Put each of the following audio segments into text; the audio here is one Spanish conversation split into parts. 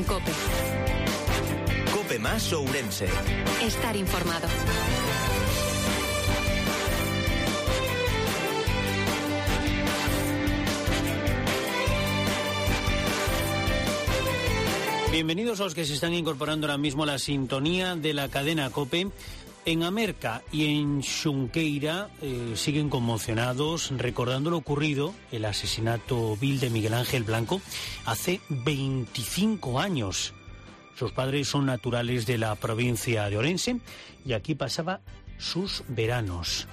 en COPE. COPE más Ourense. Estar informado. Bienvenidos a los que se están incorporando ahora mismo a la sintonía de la cadena COPE. En Amerca y en Xunqueira siguen conmocionados recordando lo ocurrido, el asesinato vil de Miguel Ángel Blanco, hace 25 años. Sus padres son naturales de la provincia de Ourense y aquí pasaba sus veranos.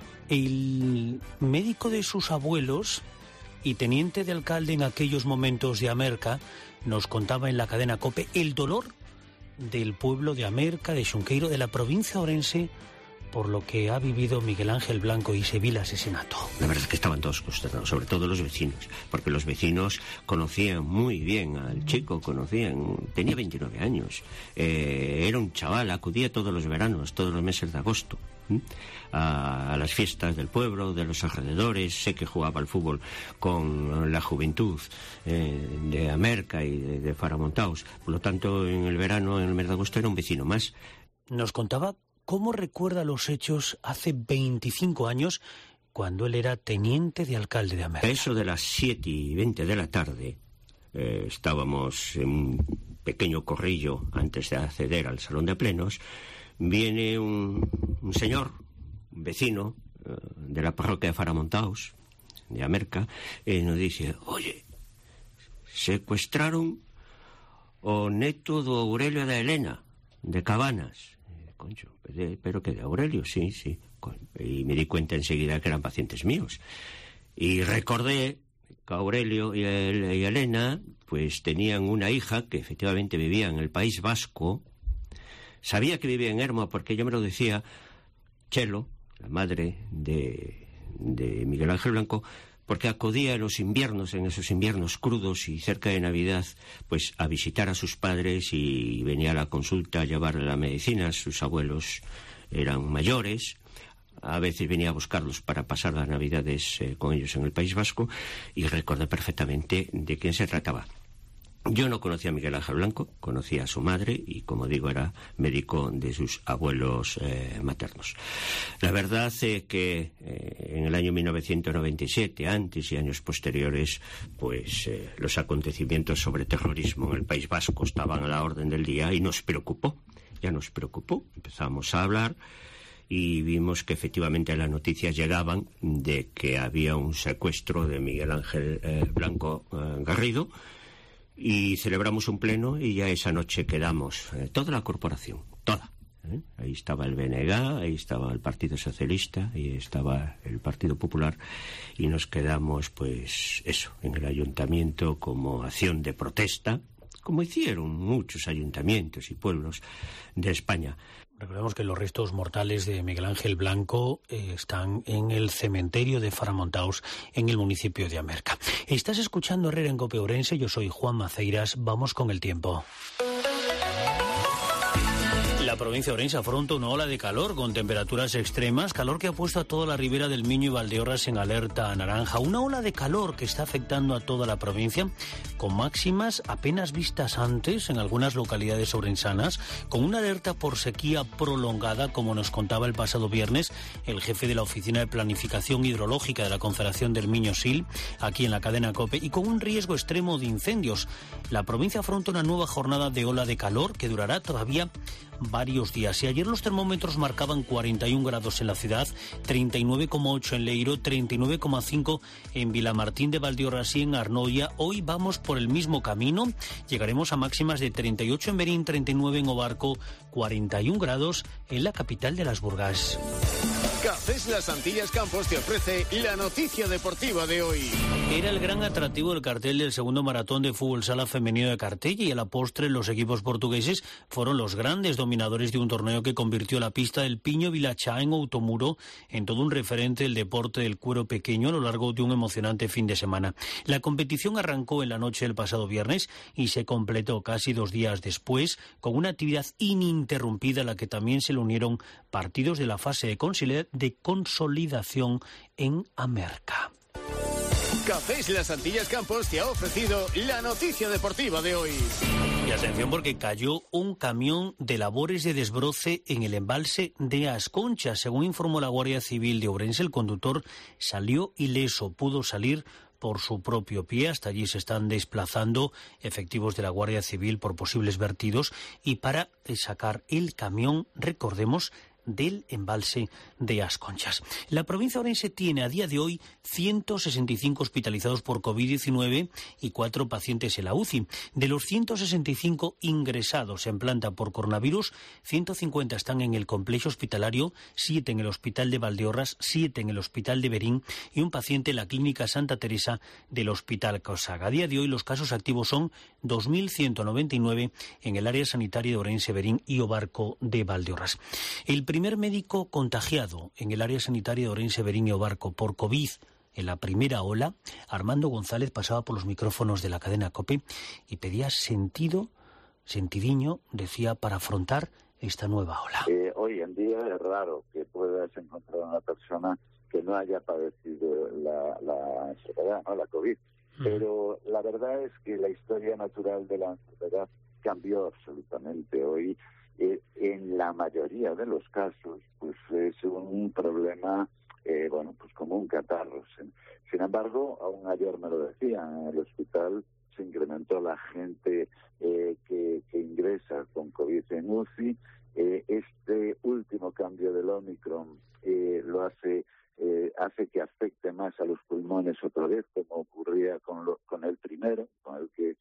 El médico de sus abuelos y teniente de alcalde en aquellos momentos de Amerca nos contaba en la cadena COPE el dolor del pueblo de Amerca, de Xunqueiro, de la provincia de Ourense, por lo que ha vivido Miguel Ángel Blanco y ese vil asesinato. La verdad es que estaban todos consternados, sobre todo los vecinos, porque los vecinos conocían muy bien al chico, tenía 29 años, era un chaval, acudía todos los veranos, todos los meses de agosto, a las fiestas del pueblo, de los alrededores. Sé que jugaba al fútbol con la juventud de Amerca y de Faramontaos. Por lo tanto, en el verano, en el mes de agosto, era un vecino más. Nos contaba cómo recuerda los hechos hace 25 años, cuando él era teniente de alcalde de Amerca. Eso de las 7:20 de la tarde, estábamos en un pequeño corrillo antes de acceder al salón de plenos. Viene un señor, un vecino de la parroquia de Faramontaos, de Amerca, y nos dice: oye, secuestraron o neto do Aurelio da Elena, de Cabanas. Concho, pero que de Aurelio, sí. Y me di cuenta enseguida que eran pacientes míos. Y recordé que Aurelio y Elena pues tenían una hija que efectivamente vivía en el País Vasco. Sabía que vivía en Ermua porque ella me lo decía, Chelo, la madre de Miguel Ángel Blanco, porque acudía en los inviernos, en esos inviernos crudos y cerca de Navidad, pues a visitar a sus padres, y venía a la consulta a llevarle la medicina. Sus abuelos eran mayores, a veces venía a buscarlos para pasar las Navidades con ellos en el País Vasco, y recordé perfectamente de quién se trataba. Yo no conocía a Miguel Ángel Blanco, conocía a su madre y, como digo, era médico de sus abuelos maternos. La verdad es que en el año 1997, antes y años posteriores, pues los acontecimientos sobre terrorismo en el País Vasco estaban a la orden del día y nos preocupó. Empezamos a hablar y vimos que efectivamente las noticias llegaban de que había un secuestro de Miguel Ángel Blanco Garrido. Y celebramos un pleno y ya esa noche quedamos, toda la corporación, toda. Ahí estaba el BNG, ahí estaba el Partido Socialista, ahí estaba el Partido Popular, y nos quedamos, pues eso, en el ayuntamiento como acción de protesta, como hicieron muchos ayuntamientos y pueblos de España. Recordemos que los restos mortales de Miguel Ángel Blanco están en el cementerio de Faramontaos, en el municipio de Amerca. Estás escuchando Herrera en COPE Ourense, yo soy Juan Maceiras, vamos con el tiempo. La provincia de Ourense afronta una ola de calor con temperaturas extremas, calor que ha puesto a toda la ribera del Miño y Valdeorras en alerta naranja. Una ola de calor que está afectando a toda la provincia, con máximas apenas vistas antes en algunas localidades ourensanas, con una alerta por sequía prolongada, como nos contaba el pasado viernes el jefe de la Oficina de Planificación Hidrológica de la Confederación del Miño-Sil, aquí en la cadena COPE, y con un riesgo extremo de incendios. La provincia afronta una nueva jornada de ola de calor que durará todavía varios días. Y ayer los termómetros marcaban 41 grados en la ciudad, 39,8 en Leiro, 39,5 en Vilamartín de Valdeorras y en Arnoia. Hoy vamos por el mismo camino. Llegaremos a máximas de 38 en Berín, 39 en Obarco, 41 grados en la capital de las Burgas. Cafés Las Antillas Campos te ofrece la noticia deportiva de hoy. Era el gran atractivo del cartel del segundo maratón de fútbol sala femenino de Cartella, y a la postre los equipos portugueses fueron los grandes dominadores de un torneo que convirtió la pista del Piño Vilachá en Outomuro en todo un referente del deporte del cuero pequeño a lo largo de un emocionante fin de semana. La competición arrancó en la noche del pasado viernes y se completó casi 2 días después con una actividad ininterrumpida a la que también se le unieron partidos de la fase de consolidación en Amerca. Cafés Las Antillas Campos te ha ofrecido la noticia deportiva de hoy. Y atención porque cayó un camión de labores de desbroce en el embalse de Asconcha. Según informó la Guardia Civil de Ourense, el conductor salió ileso, pudo salir por su propio pie. Hasta allí se están desplazando efectivos de la Guardia Civil por posibles vertidos y para sacar el camión, recordemos, del embalse de Asconchas. La provincia de Ourense tiene a día de hoy 165 hospitalizados por COVID-19 y 4 pacientes en la UCI. De los 165 ingresados en planta por coronavirus, 150 están en el complejo hospitalario, 7 en el hospital de Valdeorras, 7 en el hospital de Berín y un paciente en la clínica Santa Teresa del hospital Cosaga. A día de hoy los casos activos son 2.199 en el área sanitaria de Ourense, Berín y Obarco de Valdeorras. El primer médico contagiado en el área sanitaria de Ourense, Berín y Obarco por COVID en la primera ola, Armando González, pasaba por los micrófonos de la cadena COPE y pedía sentidiño, decía, para afrontar esta nueva ola. Hoy en día es raro que puedas encontrar una persona que no haya padecido la enfermedad, ¿no? La COVID. Pero la verdad es que la historia natural de la enfermedad cambió absolutamente. Hoy en la mayoría de los casos pues es un problema pues como un catarro. Sin embargo, aún ayer me lo decían, en el hospital se incrementó la gente que ingresa con COVID en UCI. Este último cambio del Omicron lo hace que afecte más a los pulmones otra vez, como ocurría con el primero, con el que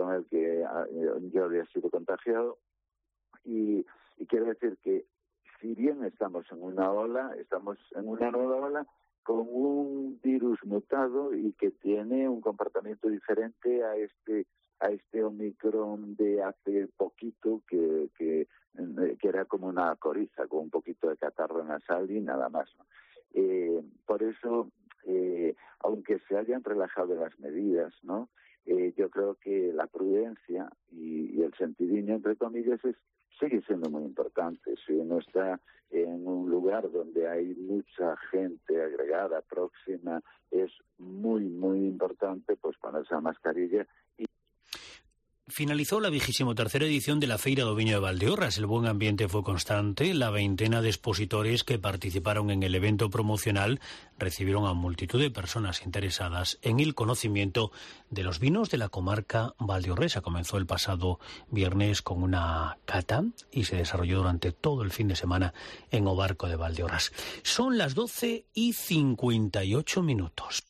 yo había sido contagiado. Y quiero decir que si bien estamos en una nueva ola con un virus mutado y que tiene un comportamiento diferente a este Omicron de hace poquito que era como una coriza con un poquito de catarro nasal y nada más, ¿no? Por eso, aunque se hayan relajado las medidas, ¿no? Yo creo que la prudencia y el sentidiño, entre comillas, sigue siendo muy importante. Si uno está en un lugar donde hay mucha gente agregada, próxima, es muy, muy importante pues ponerse la mascarilla. Finalizó la 23ª edición de la Feira do Viño de Valdeorras. El buen ambiente fue constante. La veintena de expositores que participaron en el evento promocional recibieron a multitud de personas interesadas en el conocimiento de los vinos de la comarca valdeorresa. Comenzó el pasado viernes con una cata y se desarrolló durante todo el fin de semana en Obarco de Valdeorras. Son las 12:58.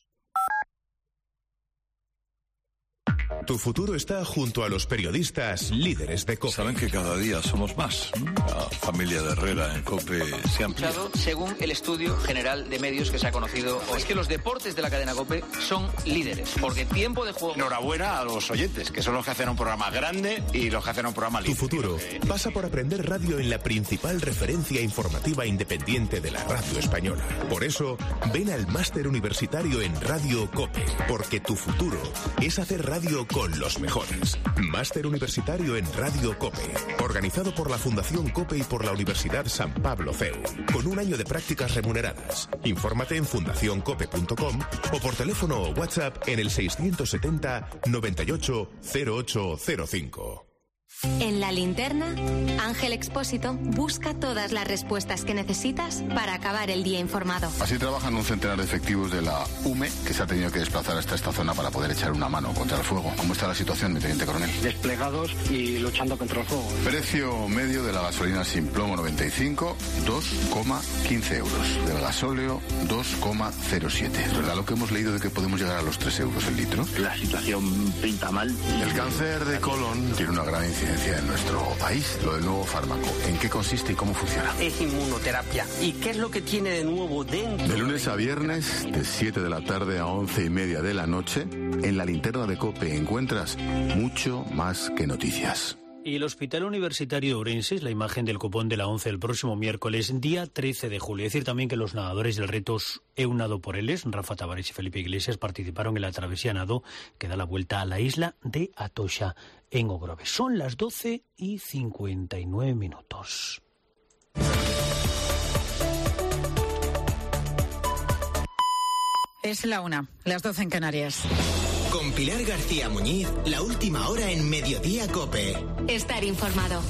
Tu futuro está junto a los periodistas líderes de COPE. Saben que cada día somos más. La familia de Herrera en COPE se ha ampliado. Según el estudio general de medios que se ha conocido hoy, es que los deportes de la cadena COPE son líderes, porque tiempo de juego... Enhorabuena a los oyentes, que son los que hacen un programa grande y los que hacen un programa líder. Tu futuro pasa por aprender radio en la principal referencia informativa independiente de la radio española. Por eso, ven al máster universitario en Radio COPE, porque tu futuro es hacer radio con los mejores. Máster universitario en Radio COPE, organizado por la Fundación COPE y por la Universidad San Pablo CEU, con un año de prácticas remuneradas. Infórmate en fundacioncope.com o por teléfono o WhatsApp en el 670 98 0805. En La Linterna, Ángel Expósito busca todas las respuestas que necesitas para acabar el día informado. Así trabajan un centenar de efectivos de la UME que se ha tenido que desplazar hasta esta zona para poder echar una mano contra el fuego. ¿Cómo está la situación, mi teniente coronel? Desplegados y luchando contra el fuego. Precio medio de la gasolina sin plomo 95, 2,15 euros. Del gasóleo, 2,07. ¿Es verdad lo que hemos leído de que podemos llegar a los 3 euros el litro? La situación pinta mal. El cáncer de colon tiene una gran incidencia en nuestro país. Lo del nuevo fármaco, ¿en qué consiste y cómo funciona? Es inmunoterapia. ¿Y qué es lo que tiene de nuevo dentro? De lunes a viernes, de 7 de la tarde a 11:30 de la noche, en La Linterna de COPE encuentras mucho más que noticias. Y el Hospital Universitario de Ourense es la imagen del cupón de la 11 el próximo miércoles, día 13 de julio. Es decir también que los nadadores del reto Eunado por Eles, Rafa Tavares y Felipe Iglesias, participaron en la travesía nado que da la vuelta a la isla de Atocha en Ogrove. Son las 12:59. Es la 1, las 12 en Canarias. Con Pilar García Muñiz, la última hora en Mediodía COPE. Estar informado.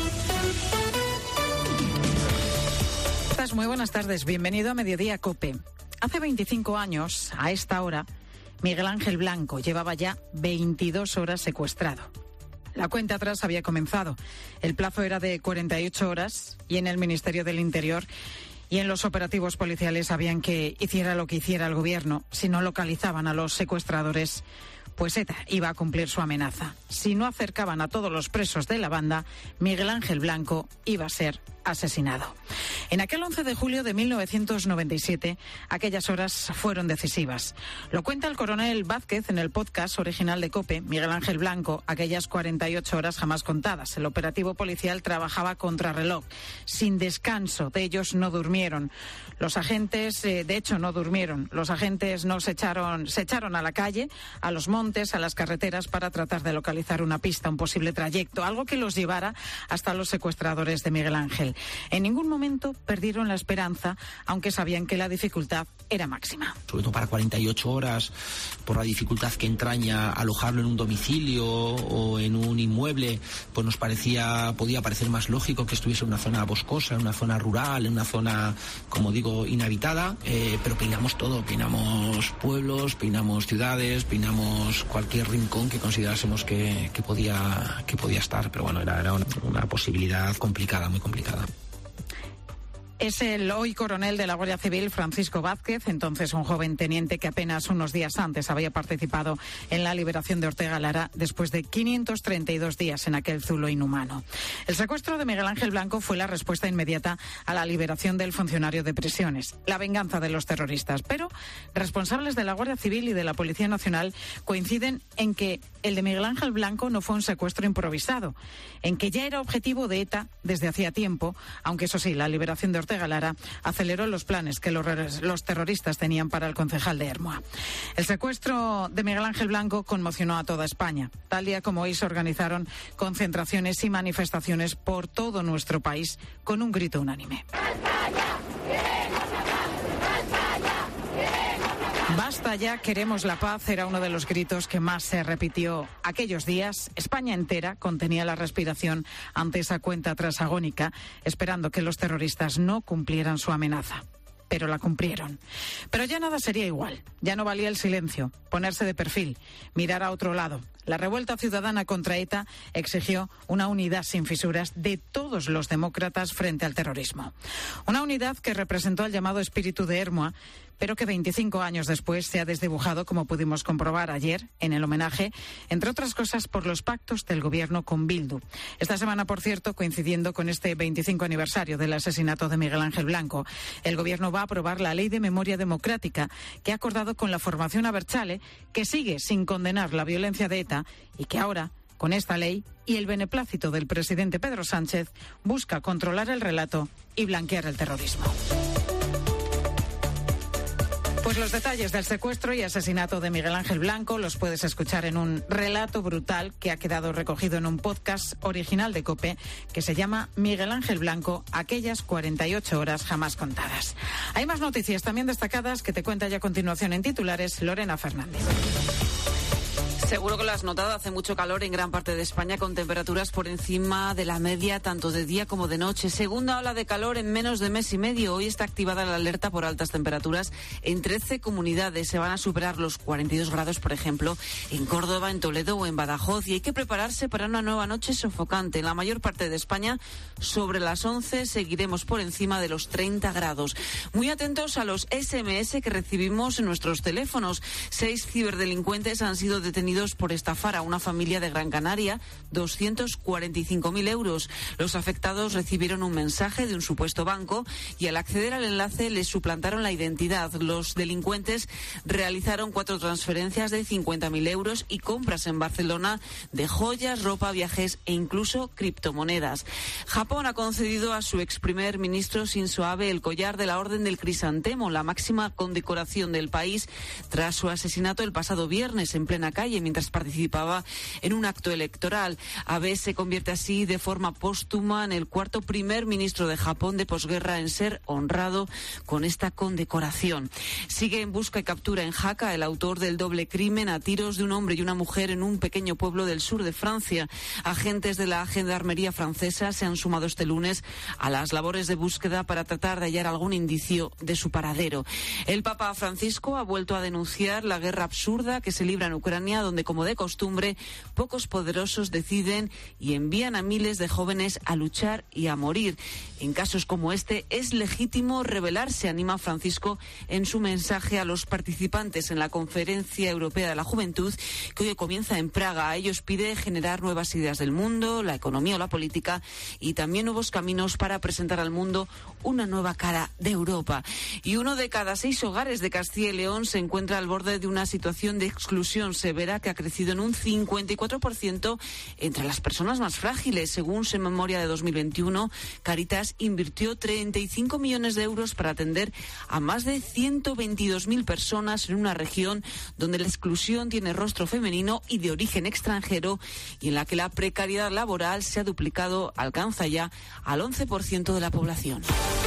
Muy buenas tardes, bienvenido a Mediodía COPE. Hace 25 años, a esta hora, Miguel Ángel Blanco llevaba ya 22 horas secuestrado. La cuenta atrás había comenzado. El plazo era de 48 horas y en el Ministerio del Interior y en los operativos policiales sabían que hiciera lo que hiciera el gobierno, si no localizaban a los secuestradores, pues ETA iba a cumplir su amenaza. Si no acercaban a todos los presos de la banda, Miguel Ángel Blanco iba a ser asesinado. En aquel 11 de julio de 1997, aquellas horas fueron decisivas. Lo cuenta el coronel Vázquez en el podcast original de COPE, Miguel Ángel Blanco, aquellas 48 horas jamás contadas. El operativo policial trabajaba contrarreloj, sin descanso. De ellos no durmieron. Los agentes, de hecho, no durmieron. Los agentes se echaron a la calle, a los montes, a las carreteras para tratar de localizar una pista, un posible trayecto, algo que los llevara hasta los secuestradores de Miguel Ángel. En ningún momento perdieron la esperanza, aunque sabían que la dificultad era máxima. Sobre todo para 48 horas, por la dificultad que entraña alojarlo en un domicilio o en un inmueble, pues nos podía parecer más lógico que estuviese en una zona boscosa, en una zona rural, en una zona, como digo, inhabitada, pero peinamos todo, peinamos pueblos, peinamos ciudades, peinamos cualquier rincón que considerásemos que podía estar, pero bueno, era una posibilidad complicada, muy complicada. Es el hoy coronel de la Guardia Civil, Francisco Vázquez, entonces un joven teniente que apenas unos días antes había participado en la liberación de Ortega Lara después de 532 días en aquel zulo inhumano. El secuestro de Miguel Ángel Blanco fue la respuesta inmediata a la liberación del funcionario de prisiones, la venganza de los terroristas. Pero responsables de la Guardia Civil y de la Policía Nacional coinciden en que el de Miguel Ángel Blanco no fue un secuestro improvisado, en que ya era objetivo de ETA desde hacía tiempo, aunque eso sí, la liberación de Ortega Lara aceleró los planes que los terroristas tenían para el concejal de Ermua. El secuestro de Miguel Ángel Blanco conmocionó a toda España. Tal día como hoy se organizaron concentraciones y manifestaciones por todo nuestro país con un grito unánime. Basta ya, queremos la paz, era uno de los gritos que más se repitió aquellos días. España entera contenía la respiración ante esa cuenta atrás agónica, esperando que los terroristas no cumplieran su amenaza. Pero la cumplieron. Pero ya nada sería igual. Ya no valía el silencio, ponerse de perfil, mirar a otro lado. La revuelta ciudadana contra ETA exigió una unidad sin fisuras de todos los demócratas frente al terrorismo. Una unidad que representó el llamado espíritu de Ermua, pero que 25 años después se ha desdibujado, como pudimos comprobar ayer en el homenaje, entre otras cosas por los pactos del gobierno con Bildu. Esta semana, por cierto, coincidiendo con este 25 aniversario del asesinato de Miguel Ángel Blanco, el gobierno va a aprobar la Ley de Memoria Democrática que ha acordado con la formación Abertzale, que sigue sin condenar la violencia de ETA y que ahora, con esta ley y el beneplácito del presidente Pedro Sánchez, busca controlar el relato y blanquear el terrorismo. Pues los detalles del secuestro y asesinato de Miguel Ángel Blanco los puedes escuchar en un relato brutal que ha quedado recogido en un podcast original de COPE que se llama Miguel Ángel Blanco, aquellas 48 horas jamás contadas. Hay más noticias también destacadas que te cuenta ya a continuación en titulares Lorena Fernández. Seguro que lo has notado, hace mucho calor en gran parte de España con temperaturas por encima de la media tanto de día como de noche. Segunda ola de calor en menos de mes y medio. Hoy está activada la alerta por altas temperaturas en 13 comunidades. Se van a superar los 42 grados, por ejemplo, en Córdoba, en Toledo o en Badajoz. Y hay que prepararse para una nueva noche sofocante. En la mayor parte de España, sobre las 11, seguiremos por encima de los 30 grados. Muy atentos a los SMS que recibimos en nuestros teléfonos. 6 ciberdelincuentes han sido detenidos por estafar a una familia de Gran Canaria 245.000 euros. Los afectados recibieron un mensaje de un supuesto banco y al acceder al enlace les suplantaron la identidad. Los delincuentes realizaron 4 transferencias de 50.000 euros y compras en Barcelona de joyas, ropa, viajes e incluso criptomonedas. Japón ha concedido a su ex primer ministro Shinzo Abe el collar de la Orden del Crisantemo, la máxima condecoración del país, tras su asesinato el pasado viernes en plena calle mientras participaba en un acto electoral. Abe se convierte así de forma póstuma en el cuarto primer ministro de Japón de posguerra en ser honrado con esta condecoración. Sigue en busca y captura en Jaca el autor del doble crimen a tiros de un hombre y una mujer en un pequeño pueblo del sur de Francia. Agentes de la gendarmería francesa se han sumado este lunes a las labores de búsqueda para tratar de hallar algún indicio de su paradero. El Papa Francisco ha vuelto a denunciar la guerra absurda que se libra en Ucrania, donde, como de costumbre, pocos poderosos deciden y envían a miles de jóvenes a luchar y a morir. En casos como este es legítimo rebelarse, anima Francisco en su mensaje a los participantes en la Conferencia Europea de la Juventud, que hoy comienza en Praga. A ellos pide generar nuevas ideas del mundo, la economía o la política, y también nuevos caminos para presentar al mundo una nueva cara de Europa. Y 1 de cada 6 hogares de Castilla y León se encuentra al borde de una situación de exclusión severa que ha crecido en un 54% entre las personas más frágiles. Según su memoria de 2021, Caritas invirtió 35 millones de euros para atender a más de 122.000 personas en una región donde la exclusión tiene rostro femenino y de origen extranjero, y en la que la precariedad laboral se ha duplicado, alcanza ya al 11% de la población.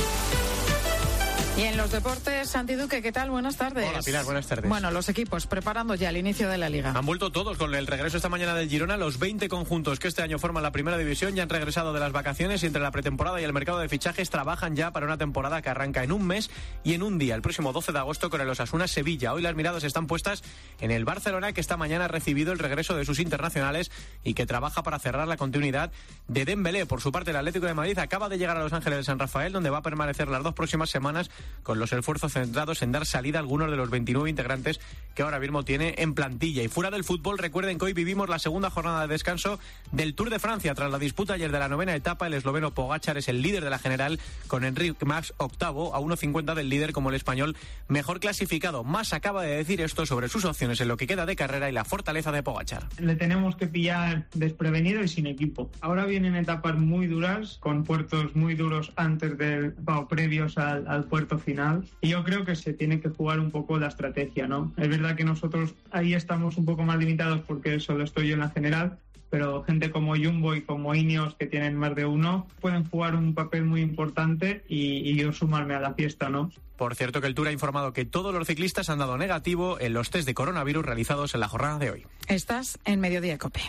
Y en los deportes, Santi Duque, ¿qué tal? Buenas tardes. Hola, Pilar, buenas tardes. Bueno, los equipos preparando ya el inicio de la Liga. Han vuelto todos con el regreso esta mañana del Girona. Los 20 conjuntos que este año forman la primera división ya han regresado de las vacaciones y entre la pretemporada y el mercado de fichajes trabajan ya para una temporada que arranca en un mes y en un día, el próximo 12 de agosto, con el Osasuna Sevilla. Hoy las miradas están puestas en el Barcelona, que esta mañana ha recibido el regreso de sus internacionales y que trabaja para cerrar la continuidad de Dembélé. Por su parte, el Atlético de Madrid acaba de llegar a Los Ángeles de San Rafael, donde va a permanecer las 2 próximas semanas con los esfuerzos centrados en dar salida a algunos de los 29 integrantes que ahora mismo tiene en plantilla. Y fuera del fútbol, recuerden que hoy vivimos la segunda jornada de descanso del Tour de Francia. Tras la disputa ayer de la 9ª etapa, el esloveno Pogačar es el líder de la general, con Enric Mas octavo, a 1.50 del líder como el español mejor clasificado. Mas acaba de decir esto sobre sus opciones en lo que queda de carrera y la fortaleza de Pogačar. Le tenemos que pillar desprevenido y sin equipo. Ahora vienen etapas muy duras, con puertos muy duros antes del, previos al puerto final. Y yo creo que se tiene que jugar un poco la estrategia, ¿no? Es verdad que nosotros ahí estamos un poco más limitados porque solo estoy yo en la general, pero gente como Jumbo y como Ineos, que tienen más de uno, pueden jugar un papel muy importante y yo sumarme a la fiesta, ¿no? Por cierto, que el Tour ha informado que todos los ciclistas han dado negativo en los test de coronavirus realizados en la jornada de hoy. Estás en Mediodía COPE.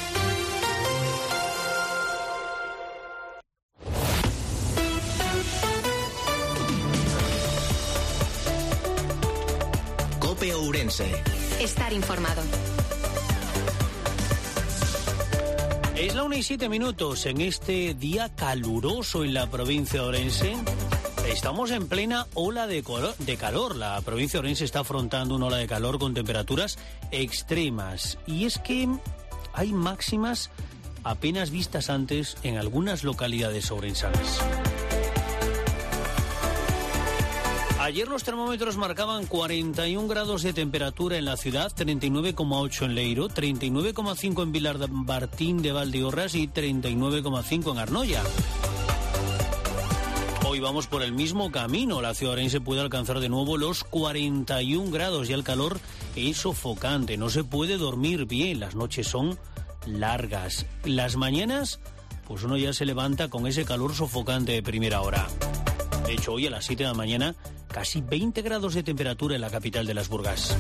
Ourense. Estar informado. Es la 1:07 en este día caluroso en la provincia de Ourense. Estamos en plena ola de calor. La provincia de Ourense está afrontando una ola de calor con temperaturas extremas. Y es que hay máximas apenas vistas antes en algunas localidades ourensanas. Ayer los termómetros marcaban 41 grados de temperatura en la ciudad, 39,8 en Leiro, 39,5 en Vilarbartín de Valdeorras y 39,5 en Arnoia. Hoy vamos por el mismo camino. La ciudad ourense puede alcanzar de nuevo los 41 grados y el calor es sofocante. No se puede dormir bien, las noches son largas. Las mañanas, pues uno ya se levanta con ese calor sofocante de primera hora. De hecho, hoy a las 7 de la mañana, casi 20 grados de temperatura en la capital de las Burgas.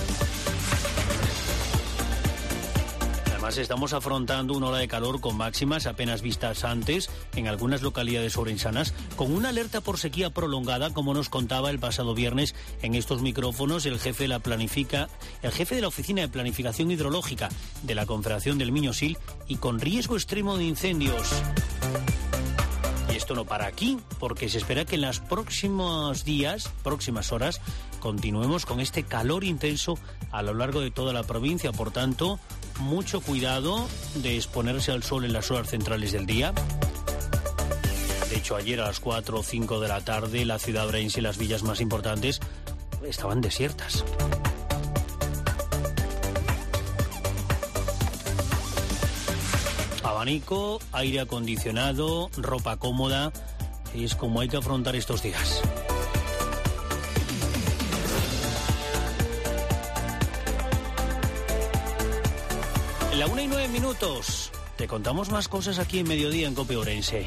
Además, estamos afrontando una ola de calor con máximas apenas vistas antes en algunas localidades ourensanas, con una alerta por sequía prolongada, como nos contaba el pasado viernes en estos micrófonos el jefe de la Oficina de Planificación Hidrológica de la Confederación del Miño-Sil, y con riesgo extremo de incendios. Y esto no para aquí, porque se espera que en los próximas horas, continuemos con este calor intenso a lo largo de toda la provincia. Por tanto, mucho cuidado de exponerse al sol en las horas centrales del día. De hecho, ayer a las 4 o 5 de la tarde, la ciudad de Ourense y las villas más importantes estaban desiertas. Abanico, aire acondicionado, ropa cómoda, es como hay que afrontar estos días. La 1:09. Te contamos más cosas aquí en Mediodía en COPE Ourense.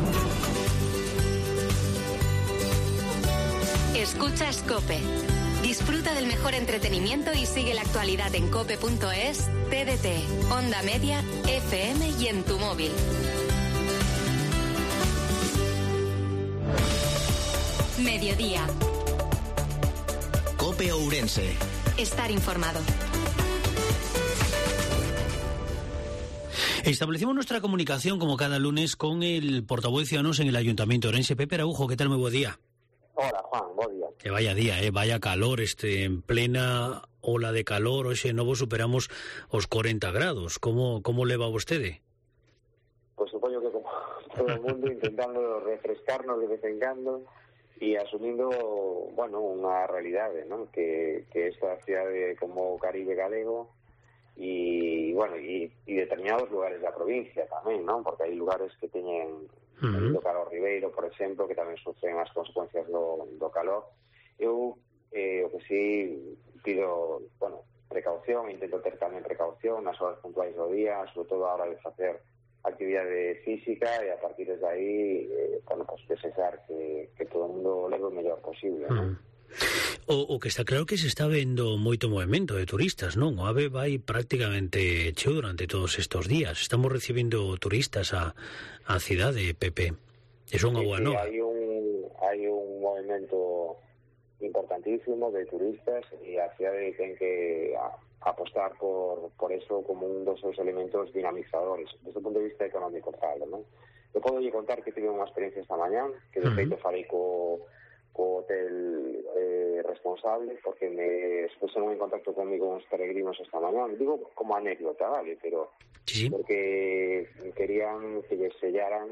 Escuchas COPE. Disfruta del mejor entretenimiento y sigue la actualidad en cope.es, TDT, Onda Media, FM y en tu móvil. Mediodía. COPE Ourense. Estar informado. Establecemos nuestra comunicación como cada lunes con el portavoz de Ciudadanos en el Ayuntamiento de Ourense, Pepe Araujo. ¿Qué tal? Muy buen día. Hola, Juan, buen día. Que vaya día, vaya calor, en plena ola de calor. Hoxe novo superamos os 40 grados. Como le va a vostede? Pues supoño que como todo o mundo intentando refrescarnos de vez en cando e asumindo, bueno, unha realidade, ¿no? Que esta cidade como Caribe galego e, bueno, e determinados lugares da provincia tamén, ¿no? Porque hai lugares que teñen o calor Ribeiro, por exemplo, que tamén sufren as consecuencias do calor. Eu, o que sí pido, bueno, precaución, intento ter tamén precaución nas horas puntuais do día, sobre todo a hora de facer actividade física, e a partir de aí, bueno, pues desexar que todo o mundo leve o mellor posible, ¿no? O que está claro que se está vendo moito movimento de turistas, non? O AVE vai prácticamente cheo durante todos estes días. Estamos recibindo turistas a cidade, Pepe. É unha boa nova. Hai un movimento importantísimo de turistas e a cidade ten que apostar por eso como un dos seus elementos dinamizadores desde o punto de vista económico, claro, ¿no? Eu podo lle contar que tive unha experiencia esta mañán, que de feito falei co hotel responsable, porque me puseron en contacto comigo uns peregrinos esta mañán. Digo como anécdota, vale, pero sí, porque querían que les sellaran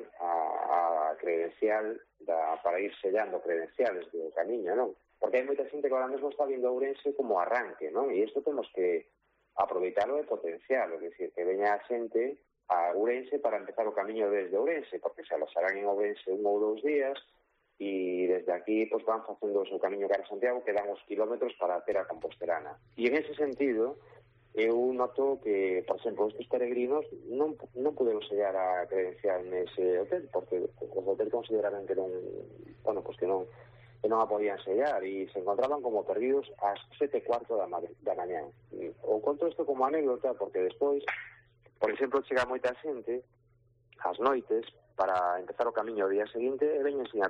a credencial para ir sellando credenciales do camiño, non? Porque hai moita xente que ahora mesmo está vindo a Ourense como arranque, non? E isto temos que aproveitarlo e potenciarlo, é dicir, que veña a xente a Ourense para empezar o camiño desde Ourense, porque se alosarán en Ourense 1 ou 2 días, e desde aquí pues van facendo o seu camiño cara a Santiago, que dan os kilómetros para ter a Composterana. E en ese sentido, eu noto que, por exemplo, estes peregrinos non puderon sellar a credencial nese hotel, porque os hotel consideraban que non, bueno, pues que non a podían sellar, e se encontraban como perdidos ás 7:15 da mañá. O conto isto como anécdota, porque despois, por exemplo, chega moita xente ás noites para empezar o camiño o día seguinte e veñen sin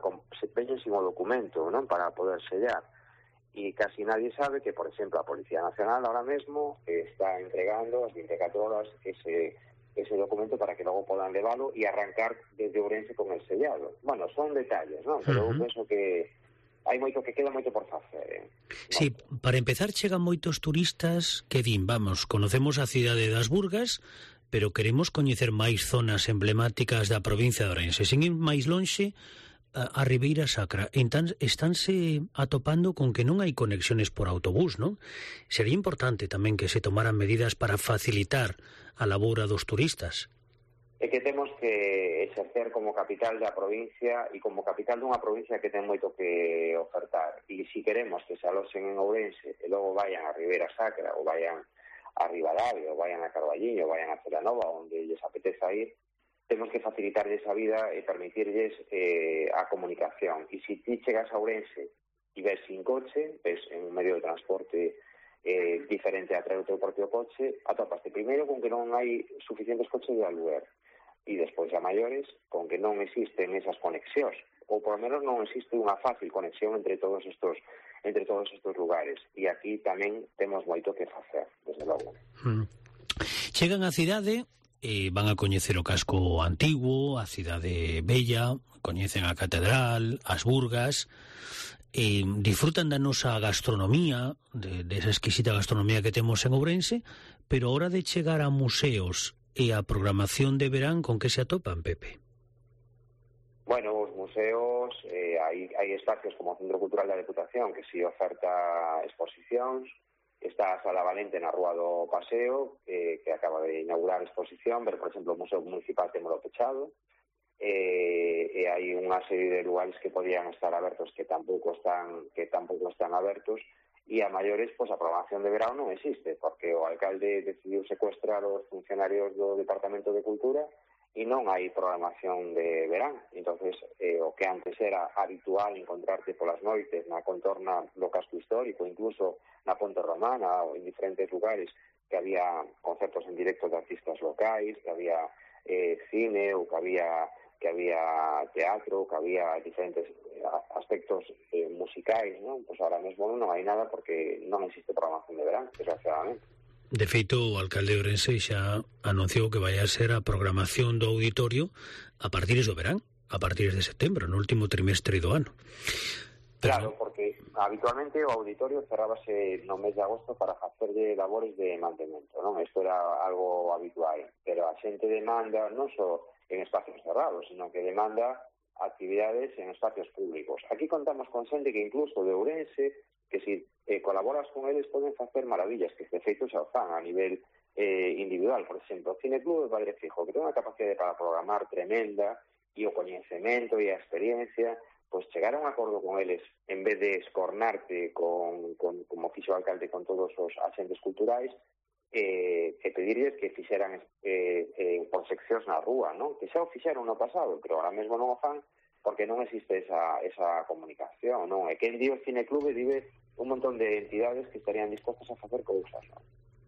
o documento, non, para poder sellar. E casi nadie sabe que, por exemplo, a Policía Nacional ahora mesmo está entregando as 24 horas ese documento para que logo podan leválo e arrancar desde Ourense con el sellado. Bueno, son detalles, non? Pero eu penso que hai moito que queda moito por facer, Sí, para empezar chegan moitos turistas que din, vamos, conocemos a cidade das Burgas, pero queremos coñecer máis zonas emblemáticas da provincia de Ourense. Sen ir máis lonxe, a Ribeira Sacra. Entón, estánse atopando con que non hai conexiones por autobús, non? Sería importante tamén que se tomaran medidas para facilitar a labora dos turistas. É que temos que exercer como capital da provincia e como capital dunha provincia que ten moito que ofertar. E se queremos que se aloxen en Ourense e logo vayan a Ribeira Sacra ou vayan a Ribadavia, ou vayan a Carballiño, ou vayan a Celanova, onde lles apeteza ir, temos que facilitarlles a vida e permitirlles a comunicación. E se ti chegas a Ourense e ves sin coche, ves en un medio de transporte diferente a traer o teu propio coche, atopaste primeiro con que non hai suficientes coches de aluguer, e despois a maiores con que non existen esas conexións, ou por lo menos non existe unha fácil conexión entre todos estos lugares. E aquí tamén temos moito que facer, desde logo. Chegan á cidade e van a coñecer o casco antigo, a cidade bella, coñecen a catedral, as Burgas, disfrutan da nosa gastronomía, de esa exquisita gastronomía que temos en Ourense, pero a hora de chegar a museos e a programación de verán, con que se atopan, Pepe? Bueno, os museos, hai espacios como o Centro Cultural da Deputación, que si oferta exposicións. Está a Sala Valente na Rúa do Paseo, que acaba de inaugurar exposición, pero, por exemplo, o Museo Municipal temolo pechado, e hai unha serie de lugares que podían estar abertos que tampouco están abertos, e a maiores, pois a programación de verão non existe, porque o alcalde decidiu secuestrar os funcionarios do Departamento de Cultura e non hai programación de verán. Entonces, o que antes era habitual encontrarte polas noites na contorna do casco histórico, incluso na Ponte Romana ou en diferentes lugares, que había concertos en directo de artistas locais, que había cine, ou que había teatro, que había diferentes aspectos musicais, non? Pois ahora mesmo non hai nada porque non existe programación de verán, desgraciadamente. De feito, o alcalde de Ourense xa anunciou que vai a ser a programación do auditorio a partir do verán, a partir de setembro, no último trimestre do ano. Claro, porque habitualmente o auditorio cerrábase no mes de agosto para facerlle labores de mantemento, non? Isto era algo habitual, pero a xente demanda non só en espacios cerrados, sino que demanda actividades en espacios públicos. Aquí contamos con xente que incluso de Ourense, que si colaboras con eles poden facer maravillas, que de feito xa o fan a nivel individual. Por exemplo, o Cineclub de Padre Fijo, que ten unha capacidade para programar tremenda, e o coñecemento e a experiencia, pois chegar a un acordo con eles, en vez de escornarte como fixo o alcalde con todos os agentes culturais, e pedirles que fixeran por seccións na rúa, non? Que xa o fixeron no pasado, pero ahora mesmo non o fan porque non existe esa comunicación, non? E quen di o Cineclube dive un montón de entidades que estarían dispostas a facer cousas, non?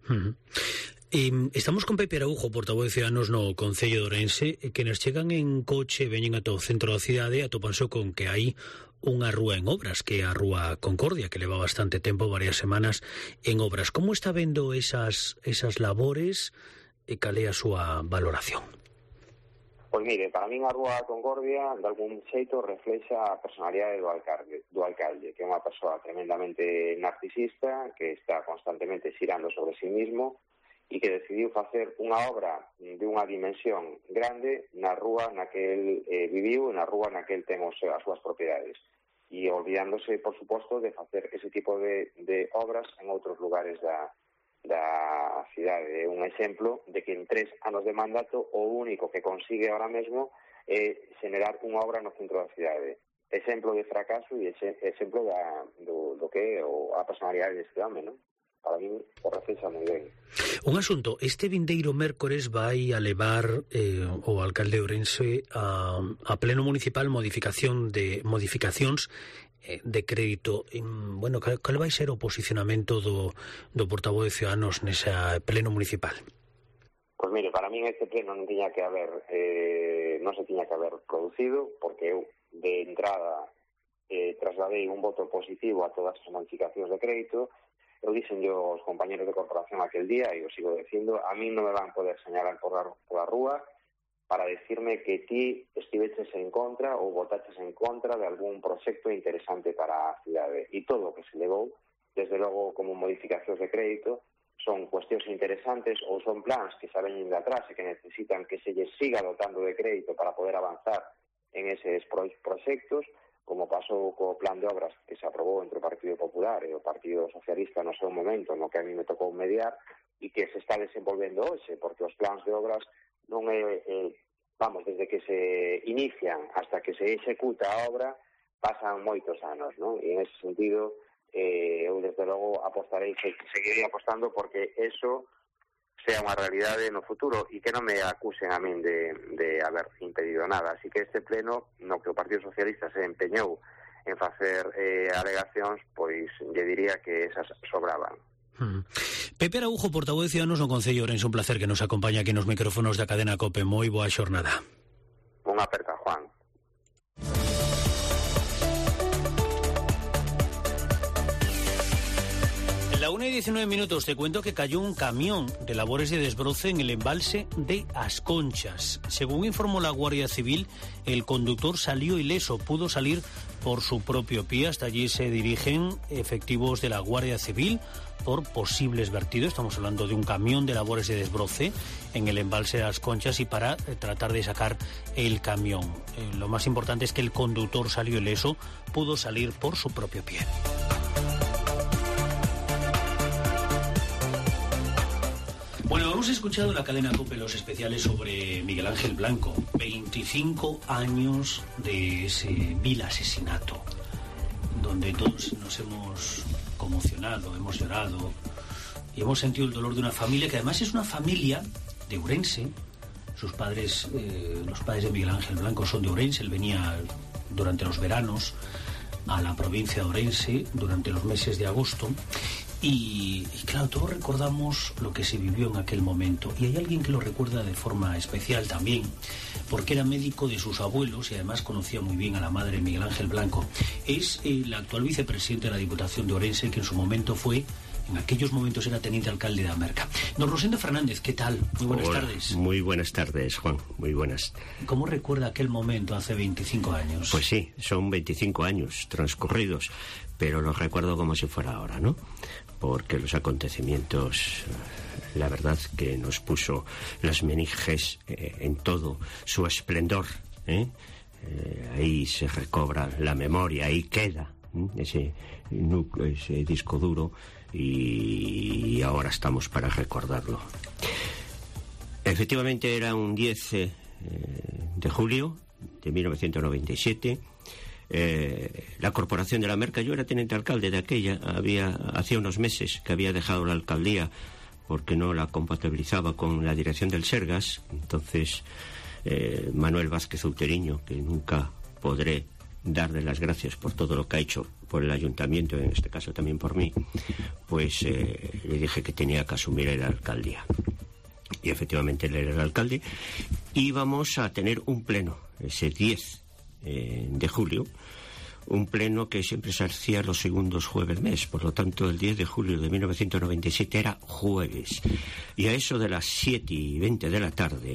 Estamos con Pepe Araujo, portavoz de Ciudadanos no Concello de Ourense, que nos chegan en coche, veñen ata o centro da cidade, atopanse con que hai unha rúa en obras, que é a Rúa Concordia, que leva bastante tempo, varias semanas, en obras. Como está vendo esas labores e cal é a súa valoración? Pois mire, para min a Rúa Concordia de algún xeito reflexa a personalidade do alcalde, que é unha persoa tremendamente narcisista, que está constantemente xirando sobre sí mismo e que decidiu facer unha obra de unha dimensión grande na rúa na que el viviu e na rúa na que el ten as súas propiedades, e olvidándose, por suposto, de facer ese tipo de obras en outros lugares da cidade. É un exemplo de que en 3 anos de mandato o único que consigue ahora mesmo é generar unha obra no centro da cidade. Exemplo de fracaso e exemplo do que é a personalidade deste home, non? Para mí, por reflexa moi ben. Un asunto, este vindeiro mércores vai a levar o alcalde de Ourense a pleno municipal modificacións de crédito. Bueno, cal vai ser o posicionamento do portavoz de Ciudadanos nese pleno municipal? Pois mire, para mí este pleno non se tiña que haber producido, porque eu de entrada trasladei un voto positivo a todas as modificacións de crédito. Eu dixen aos compañeros de corporación aquel día, e o sigo dicindo, a mí non me van poder señalar pola rúa para decirme que ti estiveches en contra ou votaches en contra de algún proxecto interesante para a cidade. E todo o que se levou, desde logo como modificacións de crédito, son cuestións interesantes ou son plans que xa veñen de atrás e que necesitan que se lles siga dotando de crédito para poder avanzar en eses proxectos, como pasou co plan de obras que se aprobou entre o Partido Popular e o Partido Socialista no seu momento, no que a mí me tocou mediar, e que se está desenvolvendo hoxe, porque os plans de obras non é, desde que se inician hasta que se executa a obra, pasan moitos anos, non? E en ese sentido, eu desde logo apostarei, seguirei apostando porque eso sea unha realidade no futuro e que non me acusen a min de haber impedido nada. Así que este pleno, no que o Partido Socialista se empeñou en facer alegacións, pois lle diría que esas sobraban. Pepe Araujo, portavoz de Ciudadanos no Concello de Ourense, un placer que nos acompaña aquí nos micrófonos da cadena COPE. Moi boa xornada. Unha aperta, Juan. La 1:19 te cuento que cayó un camión de labores de desbroce en el embalse de As Conchas. Según informó la Guardia Civil, el conductor salió ileso, pudo salir por su propio pie. Hasta allí se dirigen efectivos de la Guardia Civil por posibles vertidos. Estamos hablando de un camión de labores de desbroce en el embalse de As Conchas y para tratar de sacar el camión. Lo más importante es que el conductor salió ileso, pudo salir por su propio pie. Bueno, hemos escuchado en la cadena COPE los especiales sobre Miguel Ángel Blanco. 25 años de ese vil asesinato, donde todos nos hemos conmocionado, hemos llorado y hemos sentido el dolor de una familia que además es una familia de Ourense. Sus padres, los padres de Miguel Ángel Blanco son de Ourense. Él venía durante los veranos a la provincia de Ourense durante los meses de agosto. Y claro, todos recordamos lo que se vivió en aquel momento. Y hay alguien que lo recuerda de forma especial también, porque era médico de sus abuelos y además conocía muy bien a la madre de Miguel Ángel Blanco. Es el actual vicepresidente de la Diputación de Ourense, que en su momento en aquellos momentos era teniente alcalde de Amerca. Don Rosendo Fernández, ¿qué tal? Muy buenas tardes. Muy buenas tardes, Juan. Muy buenas. ¿Cómo recuerda aquel momento hace 25 años? Pues sí, son 25 años transcurridos, pero los recuerdo como si fuera ahora, ¿no? Porque los acontecimientos, la verdad que nos puso las meninges en todo su esplendor, ¿eh? Ahí se recobra la memoria, ahí queda ese núcleo, ese disco duro, y ahora estamos para recordarlo. Efectivamente era un 10 de julio de 1997. La Corporación de la Amerca, yo era teniente alcalde de aquella, hacía unos meses que había dejado la alcaldía porque no la compatibilizaba con la dirección del Sergas. Entonces Manuel Vázquez Outeriño, que nunca podré darle las gracias por todo lo que ha hecho por el ayuntamiento, en este caso también por mí, pues le dije que tenía que asumir la alcaldía. Y efectivamente él era el alcalde. Íbamos a tener un pleno ese 10 de julio, un pleno que siempre se hacía los segundos jueves mes. Por lo tanto, el 10 de julio de 1997 era jueves, y a eso de las 7:20 de la tarde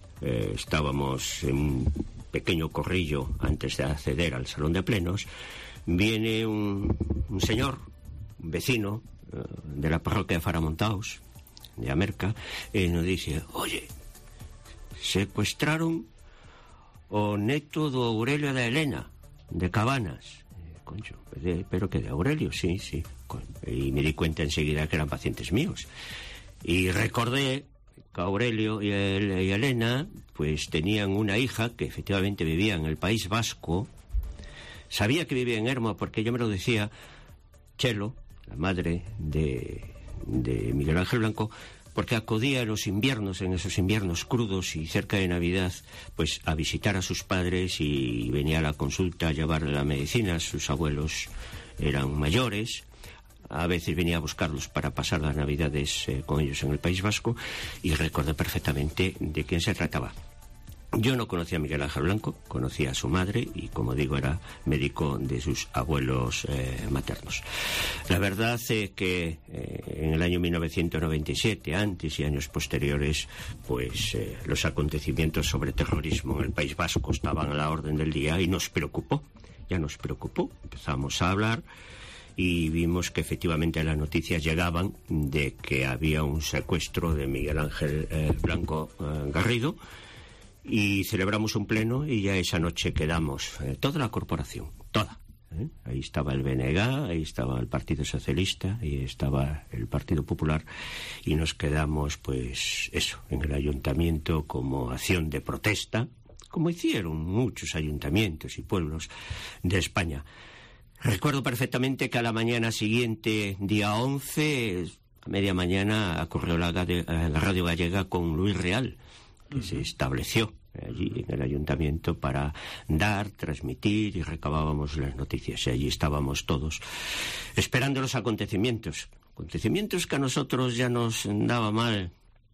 estábamos en un pequeño corrillo antes de acceder al salón de plenos. Viene un señor, un vecino de la parroquia de Faramontaos, de Amerca, y nos dice: oye, secuestraron o neto do Aurelio da Elena, de Cabanas. Concho, pero que de Aurelio, sí. Y me di cuenta enseguida que eran pacientes míos. Y recordé que Aurelio y Elena pues tenían una hija que efectivamente vivía en el País Vasco. Sabía que vivía en Ermua porque yo me lo decía Chelo, la madre de Miguel Ángel Blanco, porque acudía en los inviernos, en esos inviernos crudos y cerca de Navidad, pues a visitar a sus padres, y venía a la consulta a llevarle la medicina. Sus abuelos eran mayores, a veces venía a buscarlos para pasar las Navidades con ellos en el País Vasco, y recordé perfectamente de quién se trataba. Yo no conocía a Miguel Ángel Blanco, conocía a su madre y, como digo, era médico de sus abuelos maternos. La verdad es que en el año 1997, antes y años posteriores, pues los acontecimientos sobre terrorismo en el País Vasco estaban a la orden del día y nos preocupó. Ya nos preocupó, empezamos a hablar y vimos que efectivamente las noticias llegaban de que había un secuestro de Miguel Ángel Blanco Garrido. Y celebramos un pleno y ya esa noche quedamos, toda la corporación, toda. Ahí estaba el BNG, ahí estaba el Partido Socialista, ahí estaba el Partido Popular, y nos quedamos, pues eso, en el ayuntamiento como acción de protesta, como hicieron muchos ayuntamientos y pueblos de España. Recuerdo perfectamente que a la mañana siguiente, día 11, a media mañana, ocurrió la Radio Gallega con Luis Real, que se estableció allí en el ayuntamiento para transmitir, y recabábamos las noticias. Y allí estábamos todos esperando los acontecimientos que a nosotros ya nos daba mala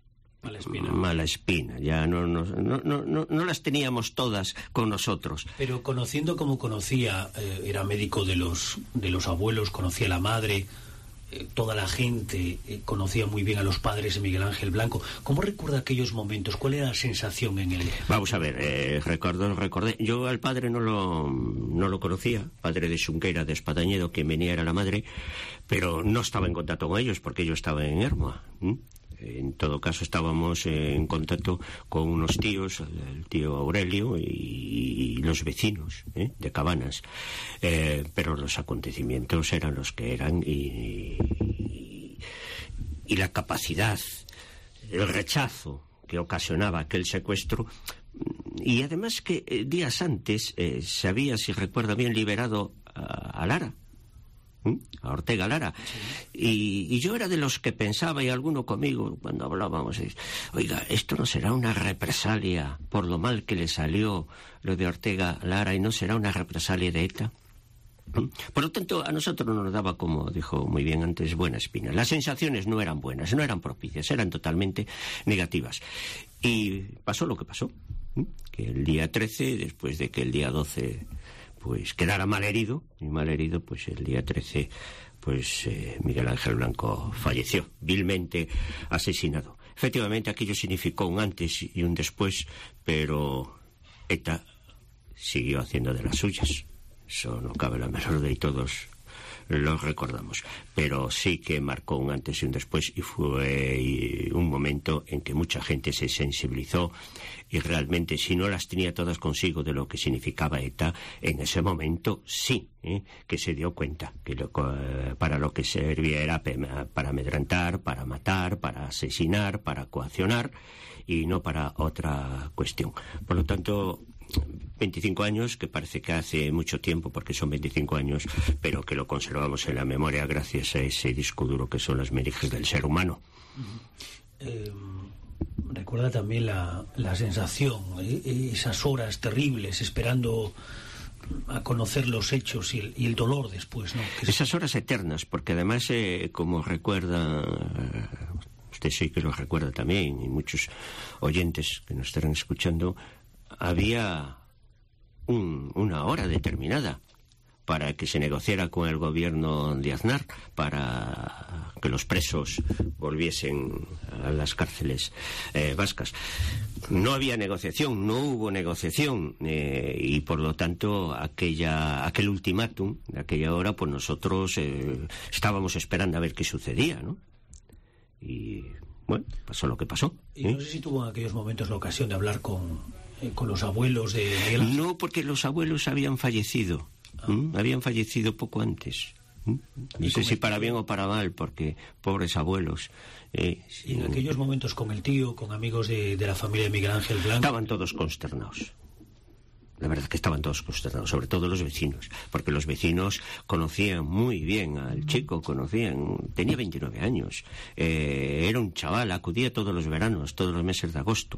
espina. Ya no las teníamos todas con nosotros. Pero conociendo como conocía, era médico de los abuelos, conocía a la madre, toda la gente conocía muy bien a los padres de Miguel Ángel Blanco. ¿Cómo recuerda aquellos momentos? ¿Cuál era la sensación en él? Vamos a ver, recordé. Yo al padre no lo conocía, padre de Xunqueira, de Espadañedo, quien venía era la madre, pero no estaba en contacto con ellos porque yo estaba en Ermua. En todo caso estábamos en contacto con unos tíos, el tío Aurelio y los vecinos de Cabanas, pero los acontecimientos eran los que eran, y la capacidad, el rechazo que ocasionaba aquel secuestro, y además que días antes se había, si recuerdo bien, liberado a Lara, a Ortega Lara. Y yo era de los que pensaba, y alguno conmigo cuando hablábamos, oiga, esto no será una represalia por lo mal que le salió lo de Ortega Lara, y no será una represalia de ETA. Por lo tanto, a nosotros no nos daba, como dijo muy bien antes, buena espina. Las sensaciones no eran buenas, no eran propicias, eran totalmente negativas. Y pasó lo que pasó, que el día 13, después de que el día 12 pues quedara malherido, pues el día 13 pues Miguel Ángel Blanco falleció, vilmente asesinado. Efectivamente, aquello significó un antes y un después, pero ETA siguió haciendo de las suyas. Eso no cabe la menor duda y todos lo recordamos. Pero sí que marcó un antes y un después, y fue un momento en que mucha gente se sensibilizó, y realmente, si no las tenía todas consigo de lo que significaba ETA, en ese momento sí, que se dio cuenta que para lo que servía era para amedrentar, para matar, para asesinar, para coaccionar, y no para otra cuestión. Por lo tanto, 25 años, que parece que hace mucho tiempo, porque son 25 años, pero que lo conservamos en la memoria gracias a ese disco duro que son las meninges del ser humano. Recuerda también la sensación, esas horas terribles esperando a conocer los hechos y el dolor después, ¿no? Esas horas eternas, porque además, como recuerda, usted sí que lo recuerda también, y muchos oyentes que nos estarán escuchando, había una hora determinada para que se negociara con el gobierno de Aznar para que los presos volviesen a las cárceles vascas. No había negociación, no hubo negociación, y por lo tanto aquel ultimátum de aquella hora, pues nosotros estábamos esperando a ver qué sucedía, ¿no? Y bueno, pasó lo que pasó. Y no sé si tuvo en aquellos momentos la ocasión de hablar con los abuelos de Miguel Ángel. No, porque los abuelos habían fallecido. Habían fallecido poco antes. No sé si para bien o para mal, porque pobres abuelos. Y en aquellos momentos con el tío, con amigos de la familia de Miguel Ángel Blanco. Estaban todos consternados. La verdad es que estaban todos consternados, sobre todo los vecinos, porque los vecinos conocían muy bien al chico, tenía 29 años, era un chaval, acudía todos los veranos, todos los meses de agosto,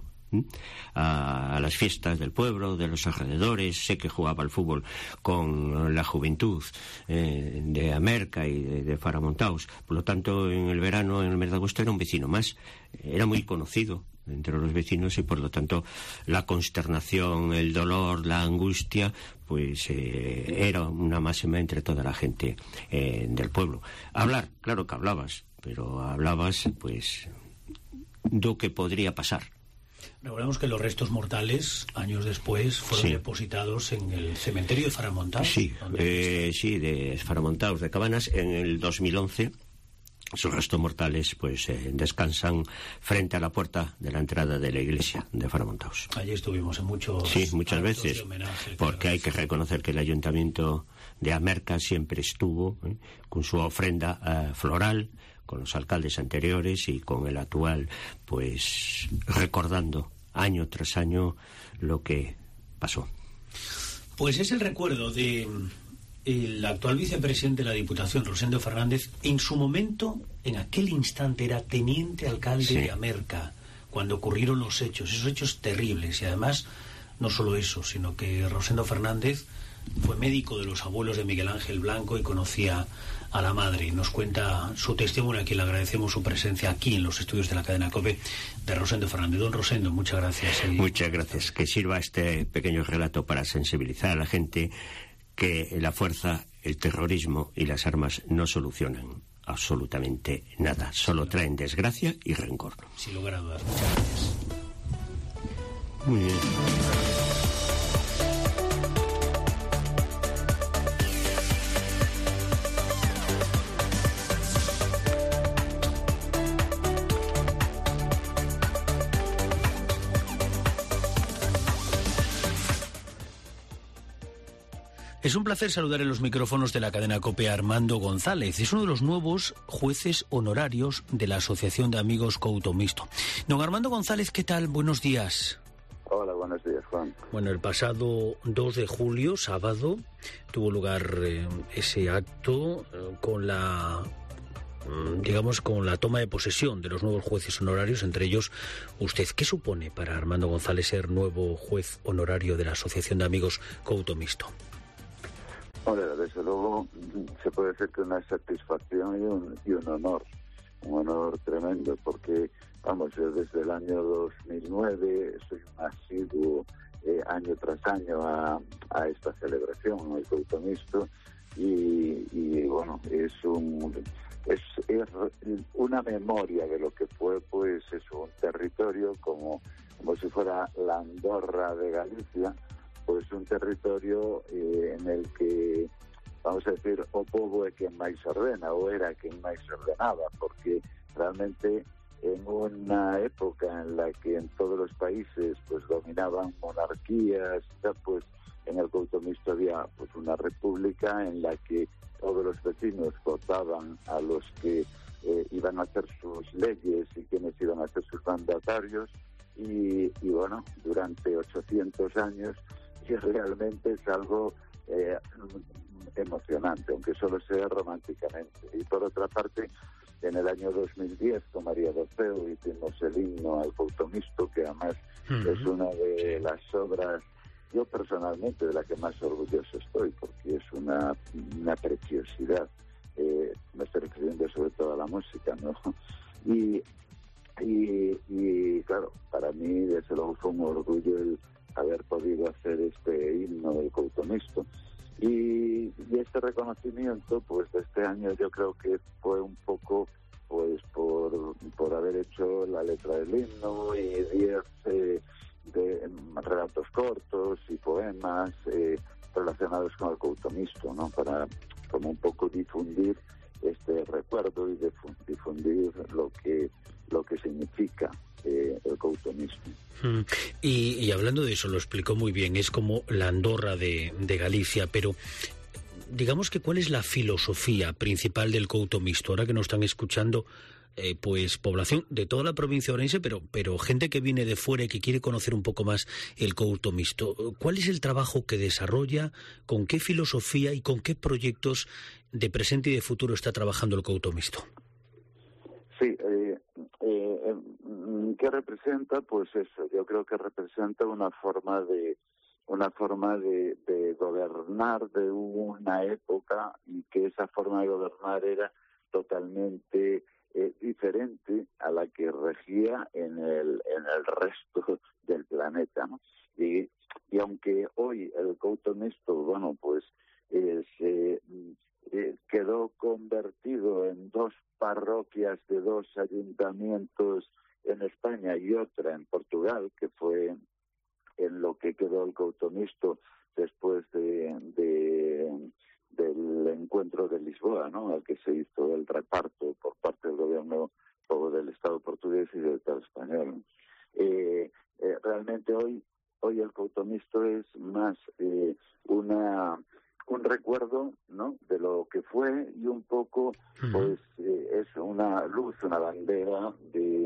a las fiestas del pueblo, de los alrededores. Sé que jugaba al fútbol con la juventud de Amerca y de Faramontaus. Por lo tanto, en el verano, en el mes de agosto, era un vecino más, era muy conocido entre los vecinos, y por lo tanto la consternación, el dolor, la angustia, pues era una máxima entre toda la gente del pueblo. Hablar, claro que hablabas, pero hablabas pues do que podría pasar. Recordemos que los restos mortales, años después, fueron depositados en el cementerio de Faramontaus. Sí, de Faramontaus de Cabanas, en el 2011. Sus restos mortales pues descansan frente a la puerta de la entrada de la iglesia de Faramontaus. Allí estuvimos en muchas veces, porque hay que reconocer que el ayuntamiento de Amerca siempre estuvo con su ofrenda floral, con los alcaldes anteriores y con el actual, pues recordando año tras año lo que pasó. Pues es el recuerdo de el actual vicepresidente de la Diputación, Rosendo Fernández. En su momento, en aquel instante, era teniente alcalde de Amerca cuando ocurrieron los hechos, esos hechos terribles. Y además, no solo eso, sino que Rosendo Fernández fue médico de los abuelos de Miguel Ángel Blanco y conocía a la madre. Nos cuenta su testimonio, a quien le agradecemos su presencia aquí en los estudios de la cadena COPE, de Rosendo Fernández. Don Rosendo, muchas gracias. Muchas gracias. Que sirva este pequeño relato para sensibilizar a la gente que la fuerza, el terrorismo y las armas no solucionan absolutamente nada, solo traen desgracia y rencor. Sin lugar a dudas. Muchas gracias. Muy bien. Es un placer saludar en los micrófonos de la cadena COPE a Armando González. Es uno de los nuevos jueces honorarios de la Asociación de Amigos Couto Mixto. Don Armando González, ¿qué tal? Buenos días. Hola, buenos días, Juan. Bueno, el pasado 2 de julio, sábado, tuvo lugar ese acto con la toma de posesión de los nuevos jueces honorarios, entre ellos usted. ¿Qué supone para Armando González ser nuevo juez honorario de la Asociación de Amigos Couto Mixto? Hombre, desde luego se puede decir que una satisfacción y un honor tremendo, porque vamos, yo desde el año 2009 soy un asiduo año tras año a esta celebración, el Couto Mixto, y bueno, es una memoria de lo que fue, pues es un territorio como si fuera la Andorra de Galicia, pues un territorio en el que, vamos a decir, o pobo é quen máis ordena, o era quen máis ordenaba, porque realmente en una época en la que en todos los países pues dominaban monarquías, pues en el Couto Mixto había pues una república en la que todos los vecinos votaban a los que iban a hacer sus leyes y quienes iban a ser sus mandatarios, y bueno, durante 800 años, y realmente es algo emocionante, aunque solo sea románticamente. Y por otra parte, en el año 2010 con María Doceo hicimos el himno al Couto Mixto, que además es una de las obras, yo personalmente, de la que más orgulloso estoy, porque es una preciosidad. Me estoy refiriendo sobre todo a la música, ¿no? Y claro, para mí desde luego fue un orgullo el haber podido hacer este himno del Couto Mixto. Y este reconocimiento, pues de este año, yo creo que fue un poco pues por haber hecho la letra del himno y 10 de relatos cortos y poemas relacionados con el Couto Mixto, ¿no? Para como un poco difundir este recuerdo y difundir lo que significa el Couto Mixto. Y hablando de eso, lo explicó muy bien, es como la Andorra de Galicia, pero digamos que ¿cuál es la filosofía principal del Couto Mixto? Ahora que nos están escuchando pues población de toda la provincia de Ourense, pero gente que viene de fuera y que quiere conocer un poco más el Couto Mixto. ¿Cuál es el trabajo que desarrolla? ¿Con qué filosofía y con qué proyectos de presente y de futuro está trabajando el Couto Mixto? Sí, ¿qué representa? Pues eso, yo creo que representa una forma de gobernar de una época, y que esa forma de gobernar era totalmente diferente a la que regía en el resto del planeta, ¿no? Y aunque hoy el Couto Mixto, bueno, pues quedó convertido en 2 parroquias de 2 ayuntamientos en España y otra en Portugal, que fue en lo que quedó el Couto Mixto después del encuentro de Lisboa, ¿no?, al que se hizo el reparto por parte del gobierno del Estado portugués y del Estado español. Realmente hoy el Couto Mixto es más un recuerdo, ¿no?, de lo que fue, y un poco pues es una luz, una bandera de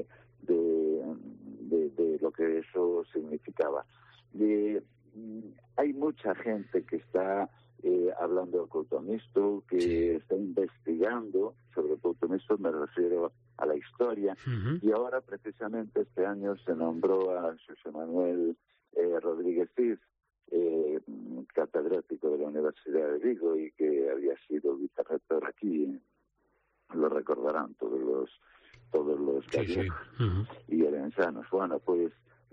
lo que eso significaba. Hay mucha gente que está hablando del Couto Mixto, que está investigando sobre el Couto Mixto, me refiero a la historia, y ahora precisamente este año se nombró a José Manuel Rodríguez Cid, catedrático de la Universidad de Vigo y que había sido vicerrector aquí, lo recordarán todos los gallegos y orensanos. Bueno, pues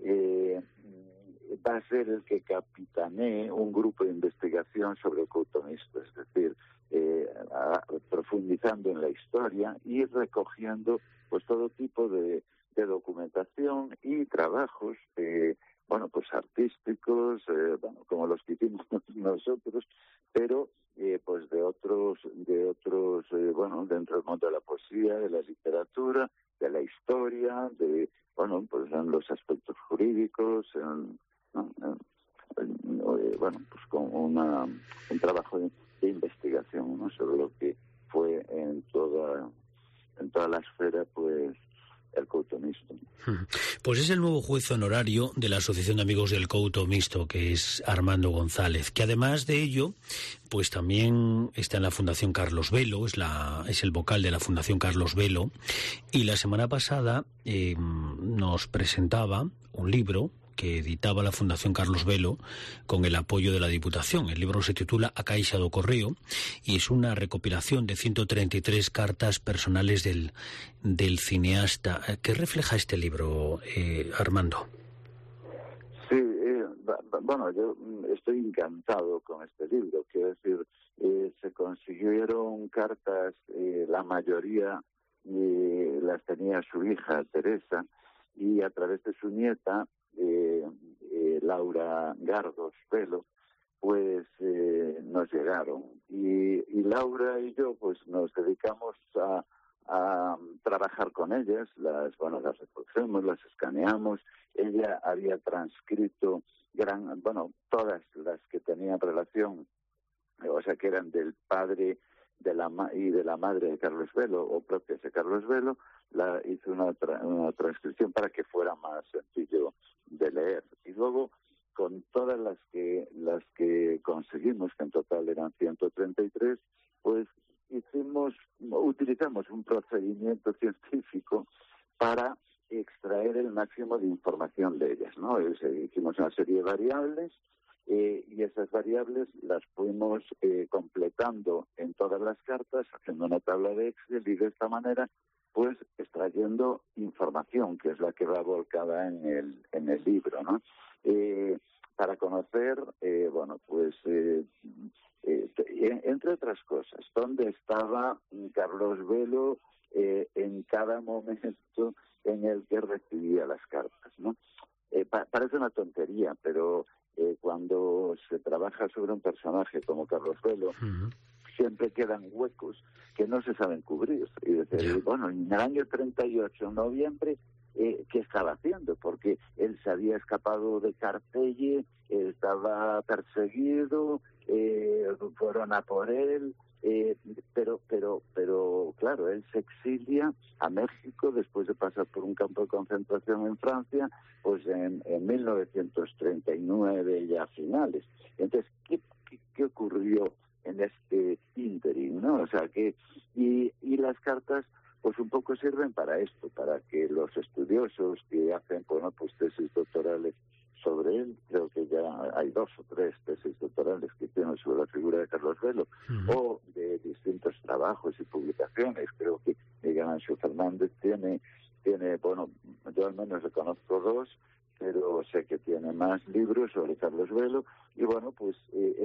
va a ser el que capitanee un grupo de investigación sobre el Couto Mixto, es decir, profundizando en la historia y recogiendo pues todo tipo de documentación y trabajos bueno, pues artísticos, como los que hicimos nosotros, pero pues de otros bueno, dentro del mundo de la poesía, de la literatura, de la historia, de bueno, pues en los aspectos jurídicos, bueno, pues con un trabajo de investigación, ¿no?, sobre lo que fue en toda la esfera pues el Couto Mixto. Pues es el nuevo juez honorario de la Asociación de Amigos del Couto Mixto, que es Armando González, que además de ello, pues también está en la Fundación Carlos Velo, es el vocal de la Fundación Carlos Velo, y la semana pasada nos presentaba un libro que editaba la Fundación Carlos Velo con el apoyo de la Diputación. El libro se titula A Caixa do Correo y es una recopilación de 133 cartas personales del cineasta. ¿Qué refleja este libro, Armando? Sí, bueno, yo estoy encantado con este libro. Quiero decir, se consiguieron cartas, la mayoría las tenía su hija Teresa, y a través de su nieta Laura Gardos Velo, pues nos llegaron. Y Laura y yo pues nos dedicamos a trabajar con ellas, las reproducimos, las escaneamos. Ella había transcrito todas las que tenían relación, o sea, que eran del padre y de la madre de Carlos Velo o propias de Carlos Velo. Hizo una transcripción para que fuera más sencillo de leer. Y luego, con todas las que conseguimos, que en total eran 133, pues utilizamos un procedimiento científico para extraer el máximo de información de ellas, ¿no? Hicimos una serie de variables, y esas variables las fuimos completando en todas las cartas, haciendo una tabla de Excel, y de esta manera pues extrayendo información, que es la que va volcada en el libro, ¿no? Para conocer, entre otras cosas, dónde estaba Carlos Velo en cada momento en el que recibía las cartas, ¿no? Parece una tontería, pero cuando se trabaja sobre un personaje como Carlos Velo, siempre quedan huecos que no se saben cubrir. Y decir, bueno, en el año 38, en noviembre, ¿qué estaba haciendo? Porque él se había escapado de Cartelle, estaba perseguido, fueron a por él, pero claro, él se exilia a México después de pasar por un campo de concentración en Francia, pues en 1939 ya a finales. Entonces, ¿qué ocurrió en este ínterin, ¿no? O sea que y las cartas pues un poco sirven para esto, para que los estudiosos que hacen pues tesis doctorales sobre él, creo que ya hay 2 o 3 tesis doctorales que tienen sobre la figura de Carlos Velo, o de distintos trabajos y publicaciones. Creo que Miguel Ángel Fernández tiene, bueno, yo al menos le conozco 2, pero sé que tiene más libros sobre Carlos Velo, y bueno, pues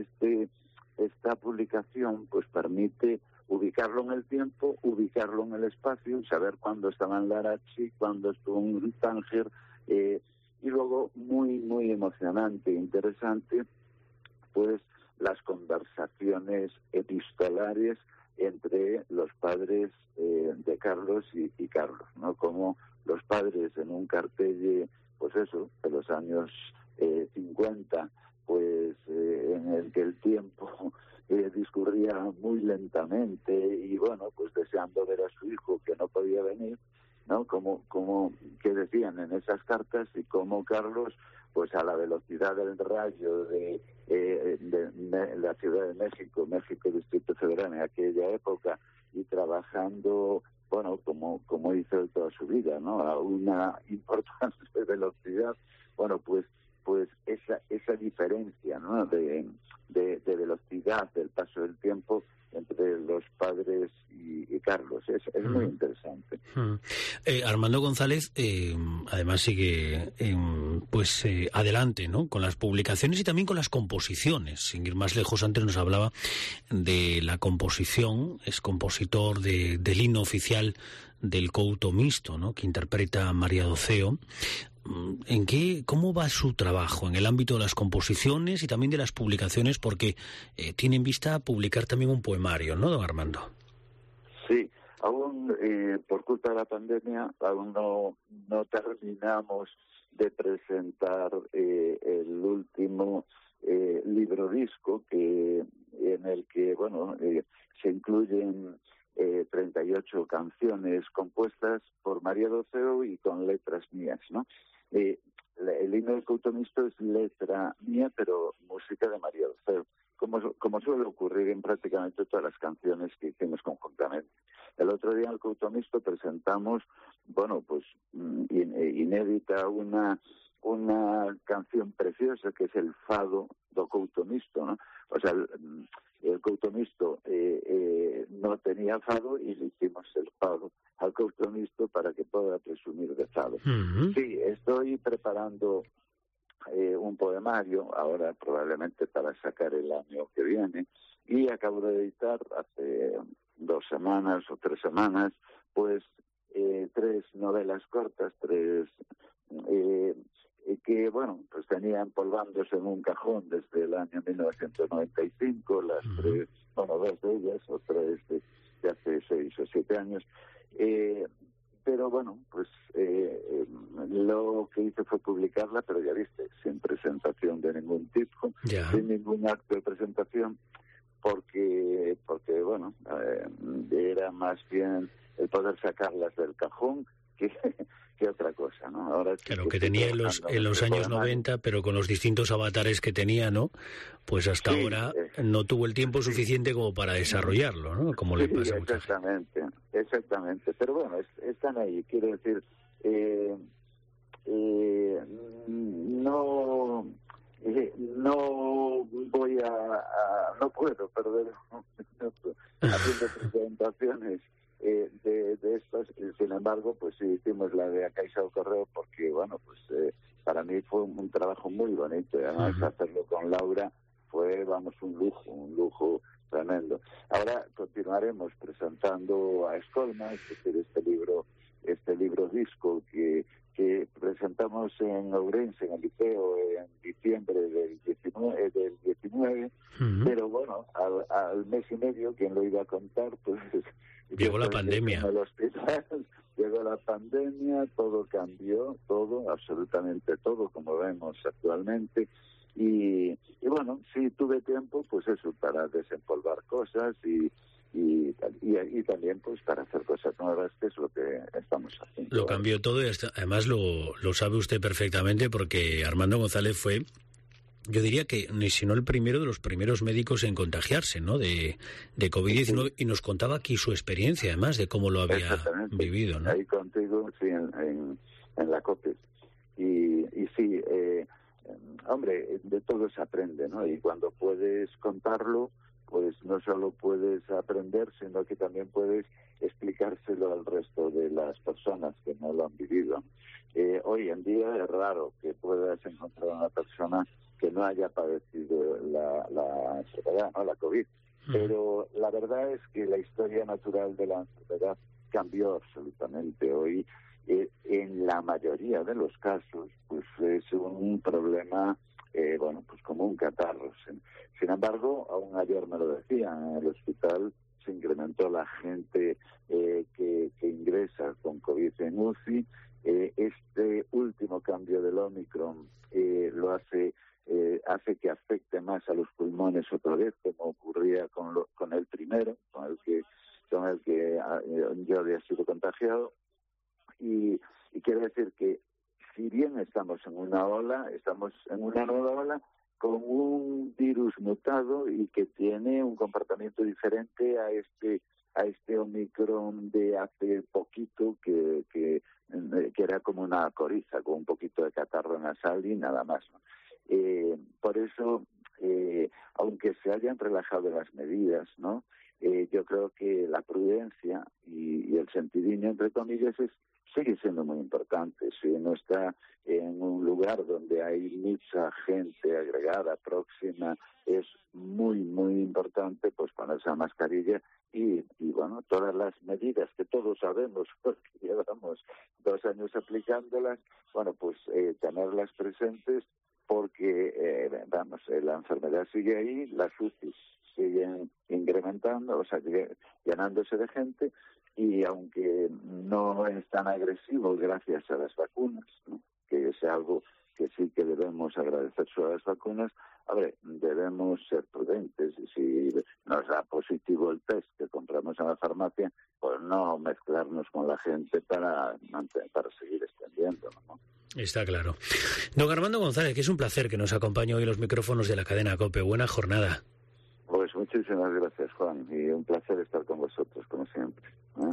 esta publicación pues permite ubicarlo en el tiempo, ubicarlo en el espacio, saber cuándo estaba en Larachi, cuándo estuvo en Tánger, y luego muy emocionante e interesante pues las conversaciones epistolares entre los padres de Carlos y Carlos, ¿no? Como los padres en un Cartelle, pues eso, de los años 50, pues en el que el tiempo discurría muy lentamente, y bueno, pues deseando ver a su hijo que no podía venir, ¿no? Como que decían en esas cartas, y como Carlos, pues a la velocidad del rayo de la Ciudad de México, Distrito Federal en aquella época, y trabajando, bueno, como hizo toda su vida, ¿no? A una importante velocidad, bueno, pues esa diferencia, ¿no? de velocidad del paso del tiempo entre los padres y Carlos es muy interesante. Armando González además sigue adelante, ¿no? Con las publicaciones y también con las composiciones. Sin ir más lejos, antes nos hablaba de la composición, es compositor del himno oficial del Couto Mixto, ¿no? Que interpreta María Doceo. ¿Cómo va su trabajo en el ámbito de las composiciones y también de las publicaciones? Porque tiene en vista publicar también un poemario, ¿no, don Armando? Sí, aún por culpa de la pandemia aún no terminamos de presentar el último libro disco en el que se incluyen 38 canciones compuestas por María Doceo y con letras mías, ¿no? El himno del Couto Mixto es letra mía, pero música de María Doceo, como suele ocurrir en prácticamente todas las canciones que hicimos conjuntamente. El otro día en el Couto Mixto presentamos, bueno, pues inédita, una canción preciosa que es el Fado do Couto Mixto, ¿no? O sea, el Couto Mixto no tenía fado y le hicimos el fado al Couto Mixto para que pueda presumir de fado. Uh-huh. Sí, estoy preparando un poemario ahora probablemente para sacar el año que viene, y acabo de editar hace 2 semanas o 3 semanas pues 3 novelas cortas, que, bueno, pues tenía empolvándose en un cajón desde el año 1995, las 3, bueno, 2 de ellas, o 3 de hace 6 o 7 años. Pero bueno, pues lo que hice fue publicarla, pero ya viste, sin presentación de ningún tipo, sin ningún acto de presentación, porque bueno, era más bien el poder sacarlas del cajón que otra cosa, ¿no? Ahora sí, claro, que tenía en los años 90, pero con los distintos avatares que tenía, ¿no? Pues hasta ahora no tuvo el tiempo suficiente como para desarrollarlo, ¿no? Como le pasa a mucha gente. Exactamente. Pero bueno, están ahí. Quiero decir, no voy no puedo perder haciendo presentaciones de estas. Sin embargo, pues sí hicimos la de A Caixa do Correo porque, bueno, pues para mí fue un trabajo muy bonito, y además hacerlo con Laura fue, vamos, un lujo tremendo. Ahora continuaremos presentando a Escolma, es decir, este libro disco que presentamos en Ourense, en el Liceo, en diciembre del 19, pero bueno, al mes y medio, ¿quién lo iba a contar? Pues llegó la pandemia. En el hospital, llegó la pandemia, todo cambió, todo, absolutamente todo, como vemos actualmente. Y bueno, sí tuve tiempo, pues eso, para desempolvar cosas y también pues para hacer cosas nuevas, que es lo que estamos haciendo. Lo cambió todo, y además lo sabe usted perfectamente, porque Armando González fue, yo diría que si no el primero de los primeros médicos en contagiarse, ¿no? de COVID-19, y nos contaba aquí su experiencia, además, de cómo lo había vivido, ¿no? Ahí contigo, sí, en la COPE. Y sí, hombre, de todo se aprende, ¿no? Y cuando puedes contarlo, pues no solo puedes aprender, sino que también puedes explicárselo al resto de las personas que no lo han vivido. Hoy en día es raro que puedas encontrar una persona que no haya padecido la enfermedad, ¿no? La COVID. Pero la verdad es que la historia natural de la enfermedad cambió absolutamente. Hoy, en la mayoría de los casos, pues es un problema, bueno, pues como un catarro. Sin embargo, aún ayer me lo decían, en el hospital se incrementó la gente que ingresa con COVID en UCI. Este último cambio del Omicron lo hace que afecte más a los pulmones otra vez, como ocurría con el primero, con el que yo había sido contagiado. Y quiero decir que si bien estamos en una nueva ola con un virus mutado y que tiene un comportamiento diferente a este Omicron de hace poquito, que era como una coriza, con un poquito de catarro nasal y nada más, ¿no? Por eso, aunque se hayan relajado las medidas, ¿no? Yo creo que la prudencia y el sentidinho, entre comillas, sigue siendo muy importante. Si uno está en un lugar donde hay mucha gente agregada, próxima, es muy, muy importante pues ponerse la mascarilla y bueno, todas las medidas que todos sabemos, porque llevamos 2 años aplicándolas, bueno, pues tenerlas presentes, porque, la enfermedad sigue ahí, las UCI siguen incrementando, o sea, llenándose de gente, y aunque no es tan agresivo gracias a las vacunas, ¿no? Que es algo que sí que debemos agradecer sobre las vacunas. A ver, debemos ser prudentes. Si nos da positivo el test que compramos en la farmacia, pues no mezclarnos con la gente para seguir extendiendo, ¿no? Está claro. Don Armando González, que es un placer que nos acompañe hoy en los micrófonos de la cadena COPE. Buena jornada. Pues muchísimas gracias, Juan, y un placer estar con vosotros, como siempre, ¿eh?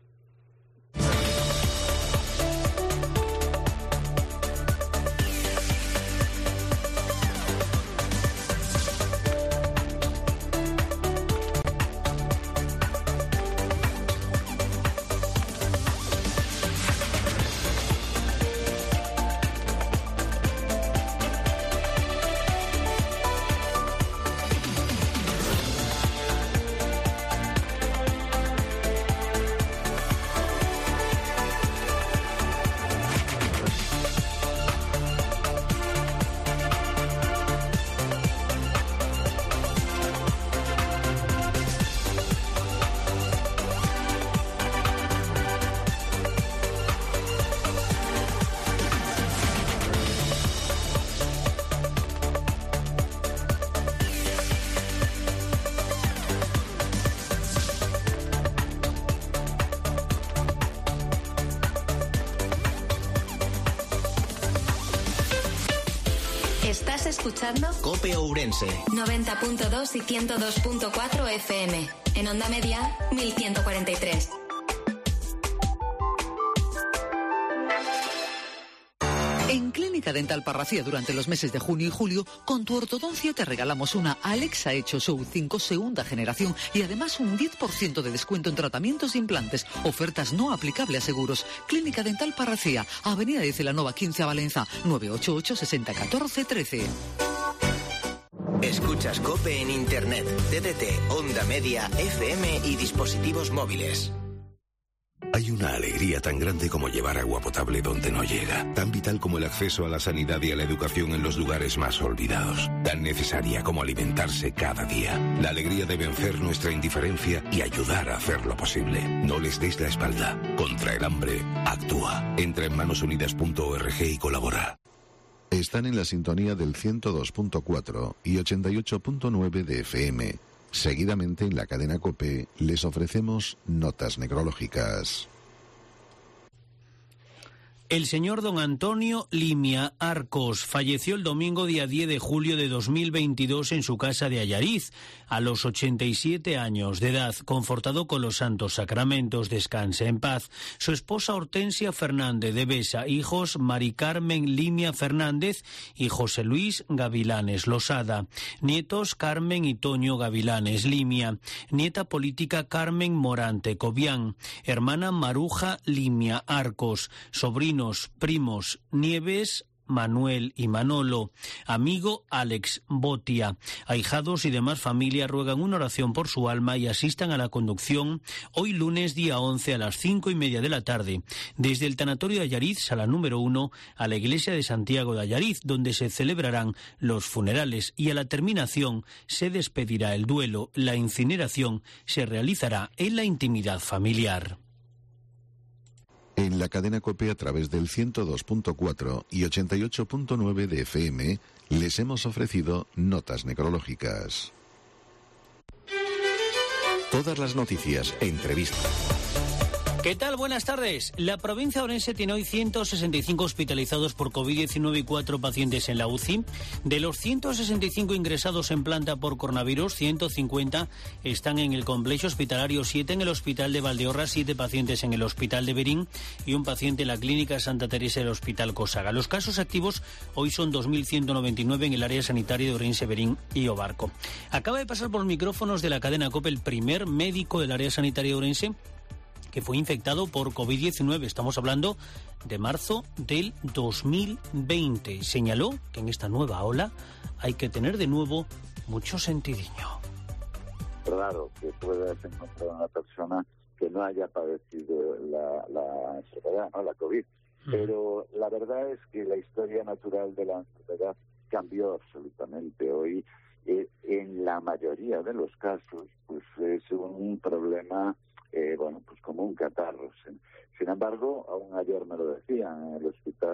¿Estás escuchando? COPE Ourense 90.2 y 102.4 FM. En onda media, 1143. En Clínica Dental Parracía durante los meses de junio y julio, con tu ortodoncia te regalamos una Alexa Echo Show 5 segunda generación y además un 10% de descuento en tratamientos e implantes. Ofertas no aplicables a seguros. Clínica Dental Parracía, Avenida de Celanova 15 a Valencia, 988 60 14 13. Escuchas COPE en Internet, TDT, Onda Media, FM y dispositivos móviles. Hay una alegría tan grande como llevar agua potable donde no llega, tan vital como el acceso a la sanidad y a la educación en los lugares más olvidados, tan necesaria como alimentarse cada día. La alegría de vencer nuestra indiferencia y ayudar a hacerlo posible. No les deis la espalda. Contra el hambre, actúa. Entra en manosunidas.org y colabora. Están en la sintonía del 102.4 y 88.9 de FM. Seguidamente en la cadena COPE les ofrecemos notas necrológicas. El señor don Antonio Limia Arcos falleció el domingo día 10 de julio de 2022 en su casa de Allariz, a los 87 años de edad, confortado con los santos sacramentos, descanse en paz. Su esposa Hortensia Fernández de Besa, hijos Mari Carmen Limia Fernández y José Luis Gavilanes Losada, nietos Carmen y Toño Gavilanes Limia, nieta política Carmen Morante Cobián, hermana Maruja Limia Arcos, sobrino primos Nieves, Manuel y Manolo, amigo Alex Botia. Ahijados y demás familia ruegan una oración por su alma y asistan a la conducción hoy lunes día 11 a las 5:30 de la tarde desde el tanatorio de Allariz, sala número 1, a la iglesia de Santiago de Allariz, donde se celebrarán los funerales y a la terminación se despedirá el duelo. La incineración se realizará en la intimidad familiar. En la cadena COPE a través del 102.4 y 88.9 de FM les hemos ofrecido notas necrológicas. Todas las noticias e entrevistas. ¿Qué tal? Buenas tardes. La provincia de Ourense tiene hoy 165 hospitalizados por COVID-19 y 4 pacientes en la UCI. De los 165 ingresados en planta por coronavirus, 150 están en el complejo hospitalario, 7 en el hospital de Valdeorras, 7 pacientes en el hospital de Berín y un paciente en la clínica Santa Teresa del hospital Cosaga. Los casos activos hoy son 2.199 en el área sanitaria de Ourense, Berín y Obarco. Acaba de pasar por los micrófonos de la cadena COPE el primer médico del área sanitaria de Ourense que fue infectado por COVID-19. Estamos hablando de marzo del 2020. Señaló que en esta nueva ola hay que tener de nuevo mucho sentidiño. Raro que puedas encontrar una persona que no haya padecido la enfermedad, ¿no? La COVID. Pero la verdad es que la historia natural de la enfermedad cambió absolutamente. Hoy, en la mayoría de los casos, pues es un problema pues como un catarro. Sin embargo, aún ayer me lo decían, en el hospital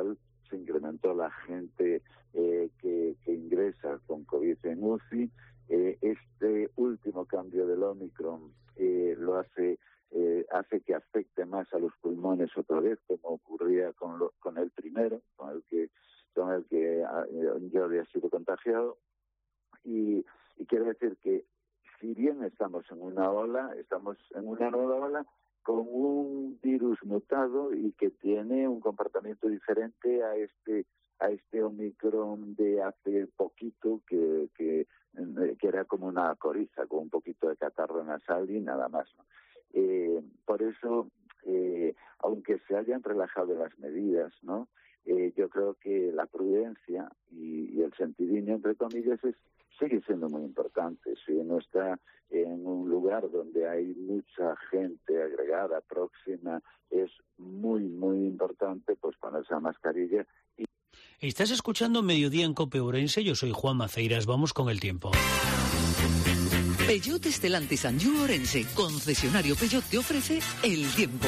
se incrementó la gente que ingresa con COVID en UCI. Este último cambio del Omicron lo hace que afecte más a los pulmones otra vez, como ocurría con el primero, con el que yo había sido contagiado. Y quiero decir que si bien estamos en una nueva ola con un virus mutado y que tiene un comportamiento diferente a este Omicron de hace poquito que era como una coriza, con un poquito de catarro nasal y nada más, ¿no? Por eso, aunque se hayan relajado las medidas, ¿no? Yo creo que la prudencia y el sentidinho, entre comillas, sigue siendo muy importante. Si uno está en un lugar donde hay mucha gente agregada, próxima, es muy, muy importante pues ponerse la mascarilla. Estás escuchando Mediodía en COPE Ourense, yo soy Juan Maceiras, vamos con el tiempo. Peugeot Stellantis Anjou Ourense, concesionario Peugeot, te ofrece el tiempo.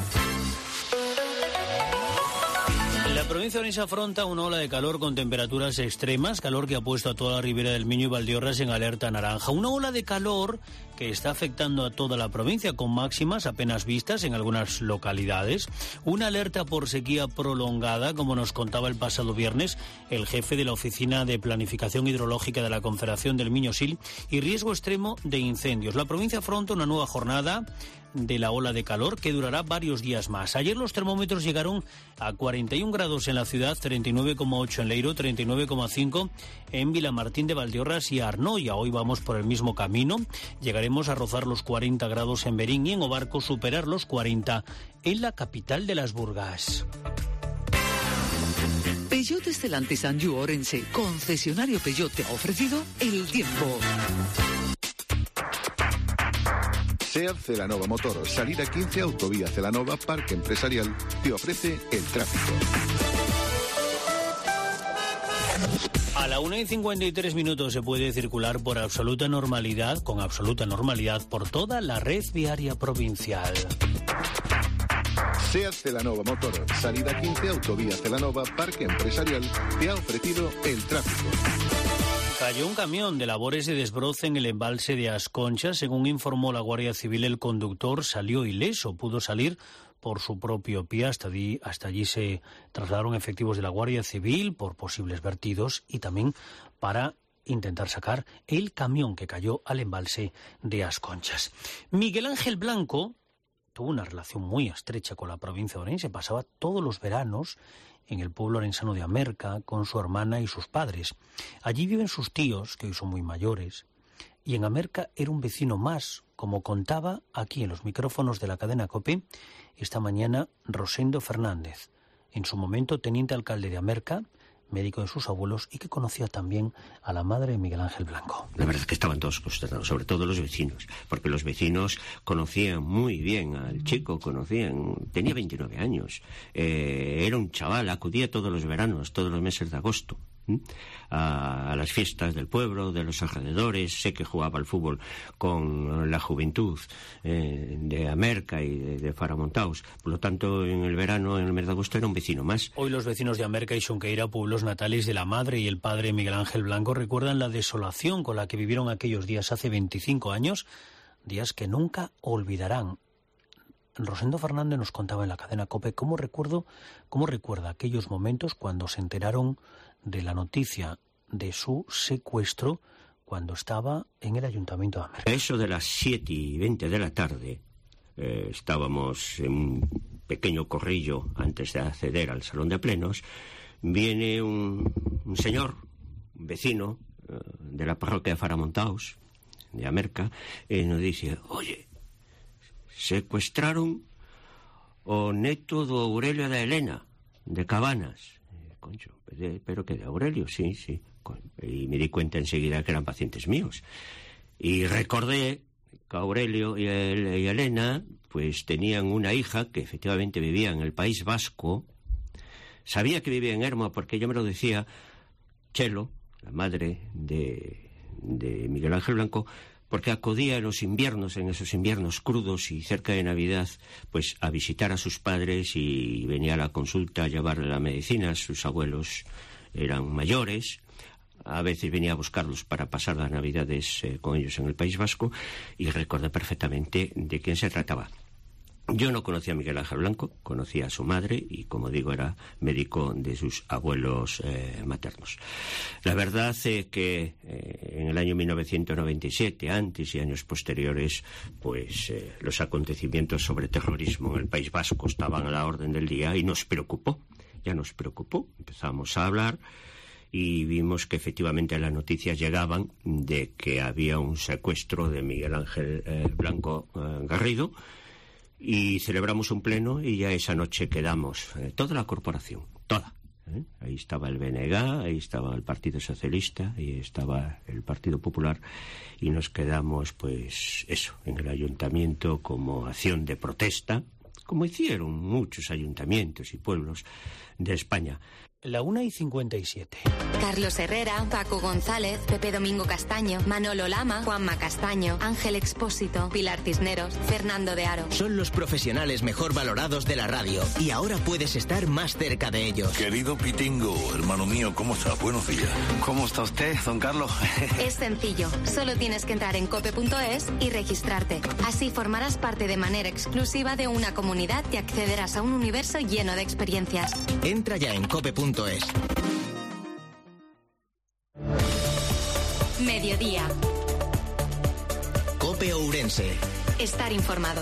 La provincia de Ourense afronta una ola de calor con temperaturas extremas, calor que ha puesto a toda la ribera del Miño y Valdeorras en alerta naranja. Una ola de calor que está afectando a toda la provincia, con máximas apenas vistas en algunas localidades. Una alerta por sequía prolongada, como nos contaba el pasado viernes el jefe de la Oficina de Planificación Hidrológica de la Confederación del Miño-Sil, y riesgo extremo de incendios. La provincia afronta una nueva jornada de la ola de calor que durará varios días más. Ayer los termómetros llegaron a 41 grados en la ciudad, 39,8 en Leiro, 39,5 en Vilamartín de Valdeorras y Arnoia. Hoy vamos por el mismo camino. Llegaremos a rozar los 40 grados en Berín y en Obarco superar los 40 en la capital de las Burgas. Peugeot Stellantis Anjou Ourense, concesionario Peugeot, te ha ofrecido el tiempo. SEAT Celanova Motor, salida 15, autovía Celanova, Parque Empresarial, te ofrece el tráfico. A la 1:53 se puede circular con absoluta normalidad por toda la red viaria provincial. SEAT Celanova Motor, salida 15, autovía Celanova, Parque Empresarial, te ha ofrecido el tráfico. Cayó un camión de labores de desbroce en el embalse de Asconchas. Según informó la Guardia Civil, el conductor salió ileso, pudo salir por su propio pie. Hasta allí se trasladaron efectivos de la Guardia Civil por posibles vertidos y también para intentar sacar el camión que cayó al embalse de Asconchas. Miguel Ángel Blanco tuvo una relación muy estrecha con la provincia de Ourense. Pasaba todos los veranos en el pueblo orensano de Amerca con su hermana y sus padres. Allí viven sus tíos, que hoy son muy mayores, y en Amerca era un vecino más, como contaba aquí en los micrófonos de la cadena COPE esta mañana Rosendo Fernández, en su momento teniente alcalde de Amerca, médico de sus abuelos y que conocía también a la madre de Miguel Ángel Blanco. La verdad es que estaban todos consternados, sobre todo los vecinos, porque los vecinos conocían muy bien al chico, tenía 29 años, era un chaval, acudía todos los veranos, todos los meses de agosto, a las fiestas del pueblo, de los alrededores. Sé que jugaba al fútbol con la juventud de Amerca y de Faramontaus. Por lo tanto, en el verano, en el mes de agosto, era un vecino más. Hoy los vecinos de Amerca y Xunqueira, pueblos natales de la madre y el padre Miguel Ángel Blanco, recuerdan la desolación con la que vivieron aquellos días hace 25 años, días que nunca olvidarán. Rosendo Fernández nos contaba en la cadena COPE cómo recuerda aquellos momentos cuando se enteraron de la noticia de su secuestro cuando estaba en el Ayuntamiento de Amerca. Eso de las 7:20 de la tarde, estábamos en un pequeño corrillo antes de acceder al salón de plenos. Viene un señor, un vecino de la parroquia de Faramontaus, de Amerca, y nos dice: oye, secuestraron o neto do Aurelio da Elena, de Cabanas. Concho, pero que de Aurelio, sí. Y me di cuenta enseguida que eran pacientes míos. Y recordé que Aurelio y Elena pues tenían una hija que efectivamente vivía en el País Vasco. Sabía que vivía en Ermo porque yo me lo decía Chelo, la madre de Miguel Ángel Blanco, porque acudía en esos inviernos crudos y cerca de Navidad, pues a visitar a sus padres, y venía a la consulta a llevarle la medicina. Sus abuelos eran mayores, a veces venía a buscarlos para pasar las Navidades con ellos en el País Vasco, y recordé perfectamente de quién se trataba. Yo no conocía a Miguel Ángel Blanco, conocía a su madre y, como digo, era médico de sus abuelos maternos. La verdad es que en el año 1997, antes y años posteriores, pues los acontecimientos sobre terrorismo en el País Vasco estaban a la orden del día, y nos preocupó, empezamos a hablar y vimos que efectivamente las noticias llegaban de que había un secuestro de Miguel Ángel Blanco Garrido. Y celebramos un pleno, y ya esa noche quedamos, toda la corporación, toda. Ahí estaba el BNG, ahí estaba el Partido Socialista, ahí estaba el Partido Popular, y nos quedamos, pues eso, en el ayuntamiento como acción de protesta, como hicieron muchos ayuntamientos y pueblos de España. La 1:57. Carlos Herrera, Paco González, Pepe Domingo Castaño, Manolo Lama, Juanma Castaño, Ángel Expósito, Pilar Cisneros, Fernando de Aro. Son los profesionales mejor valorados de la radio, y ahora puedes estar más cerca de ellos. Querido Pitingo, hermano mío, ¿cómo está? Buenos días. ¿Cómo está usted, don Carlos? Es sencillo, solo tienes que entrar en cope.es y registrarte. Así formarás parte de manera exclusiva de una comunidad y accederás a un universo lleno de experiencias. Entra ya en cope.es. Mediodía. Cope Ourense. Estar informado.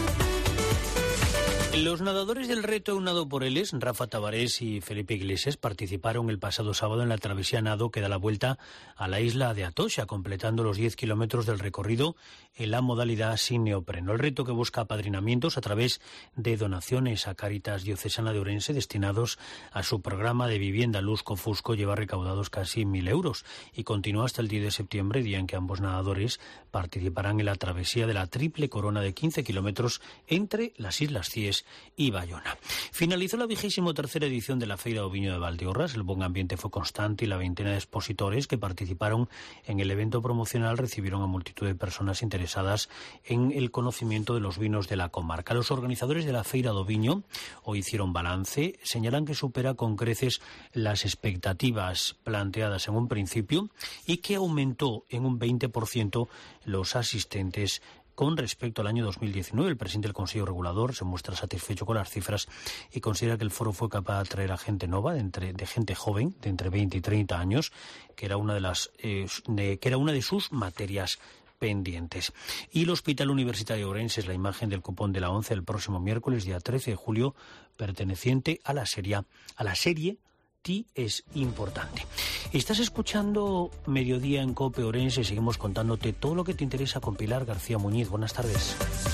Los nadadores del reto Nado por Eles, Rafa Tabarés y Felipe Iglesias, participaron el pasado sábado en la travesía nado que da la vuelta a la isla de Atocha, completando los 10 kilómetros del recorrido en la modalidad sin neopreno. El reto, que busca apadrinamientos a través de donaciones a Cáritas Diocesana de Ourense destinados a su programa de vivienda Lusco Fusco, lleva recaudados casi 1.000 euros y continúa hasta el 10 de septiembre, día en que ambos nadadores participarán en la travesía de la triple corona de 15 kilómetros entre las Islas Cíes y Bayona. Finalizó la 23ª edición de la Feira do Viño de Valdeorras. El buen ambiente fue constante y la veintena de expositores que participaron en el evento promocional recibieron a multitud de personas interesadas en el conocimiento de los vinos de la comarca. Los organizadores de la Feira do Viño hoy hicieron balance, señalan que supera con creces las expectativas planteadas en un principio y que aumentó en un 20% los asistentes con respecto al año 2019. El presidente del Consejo Regulador se muestra satisfecho con las cifras y considera que el foro fue capaz de atraer a gente nova, de gente joven, de entre 20 y 30 años, que era una de sus materias pendientes. Y el Hospital Universitario de Ourense es la imagen del cupón de la ONCE el próximo miércoles, día 13 de julio, perteneciente a la serie Ti es importante. Estás escuchando Mediodía en Cope Ourense. Seguimos contándote todo lo que te interesa con Pilar García Muñiz. Buenas tardes.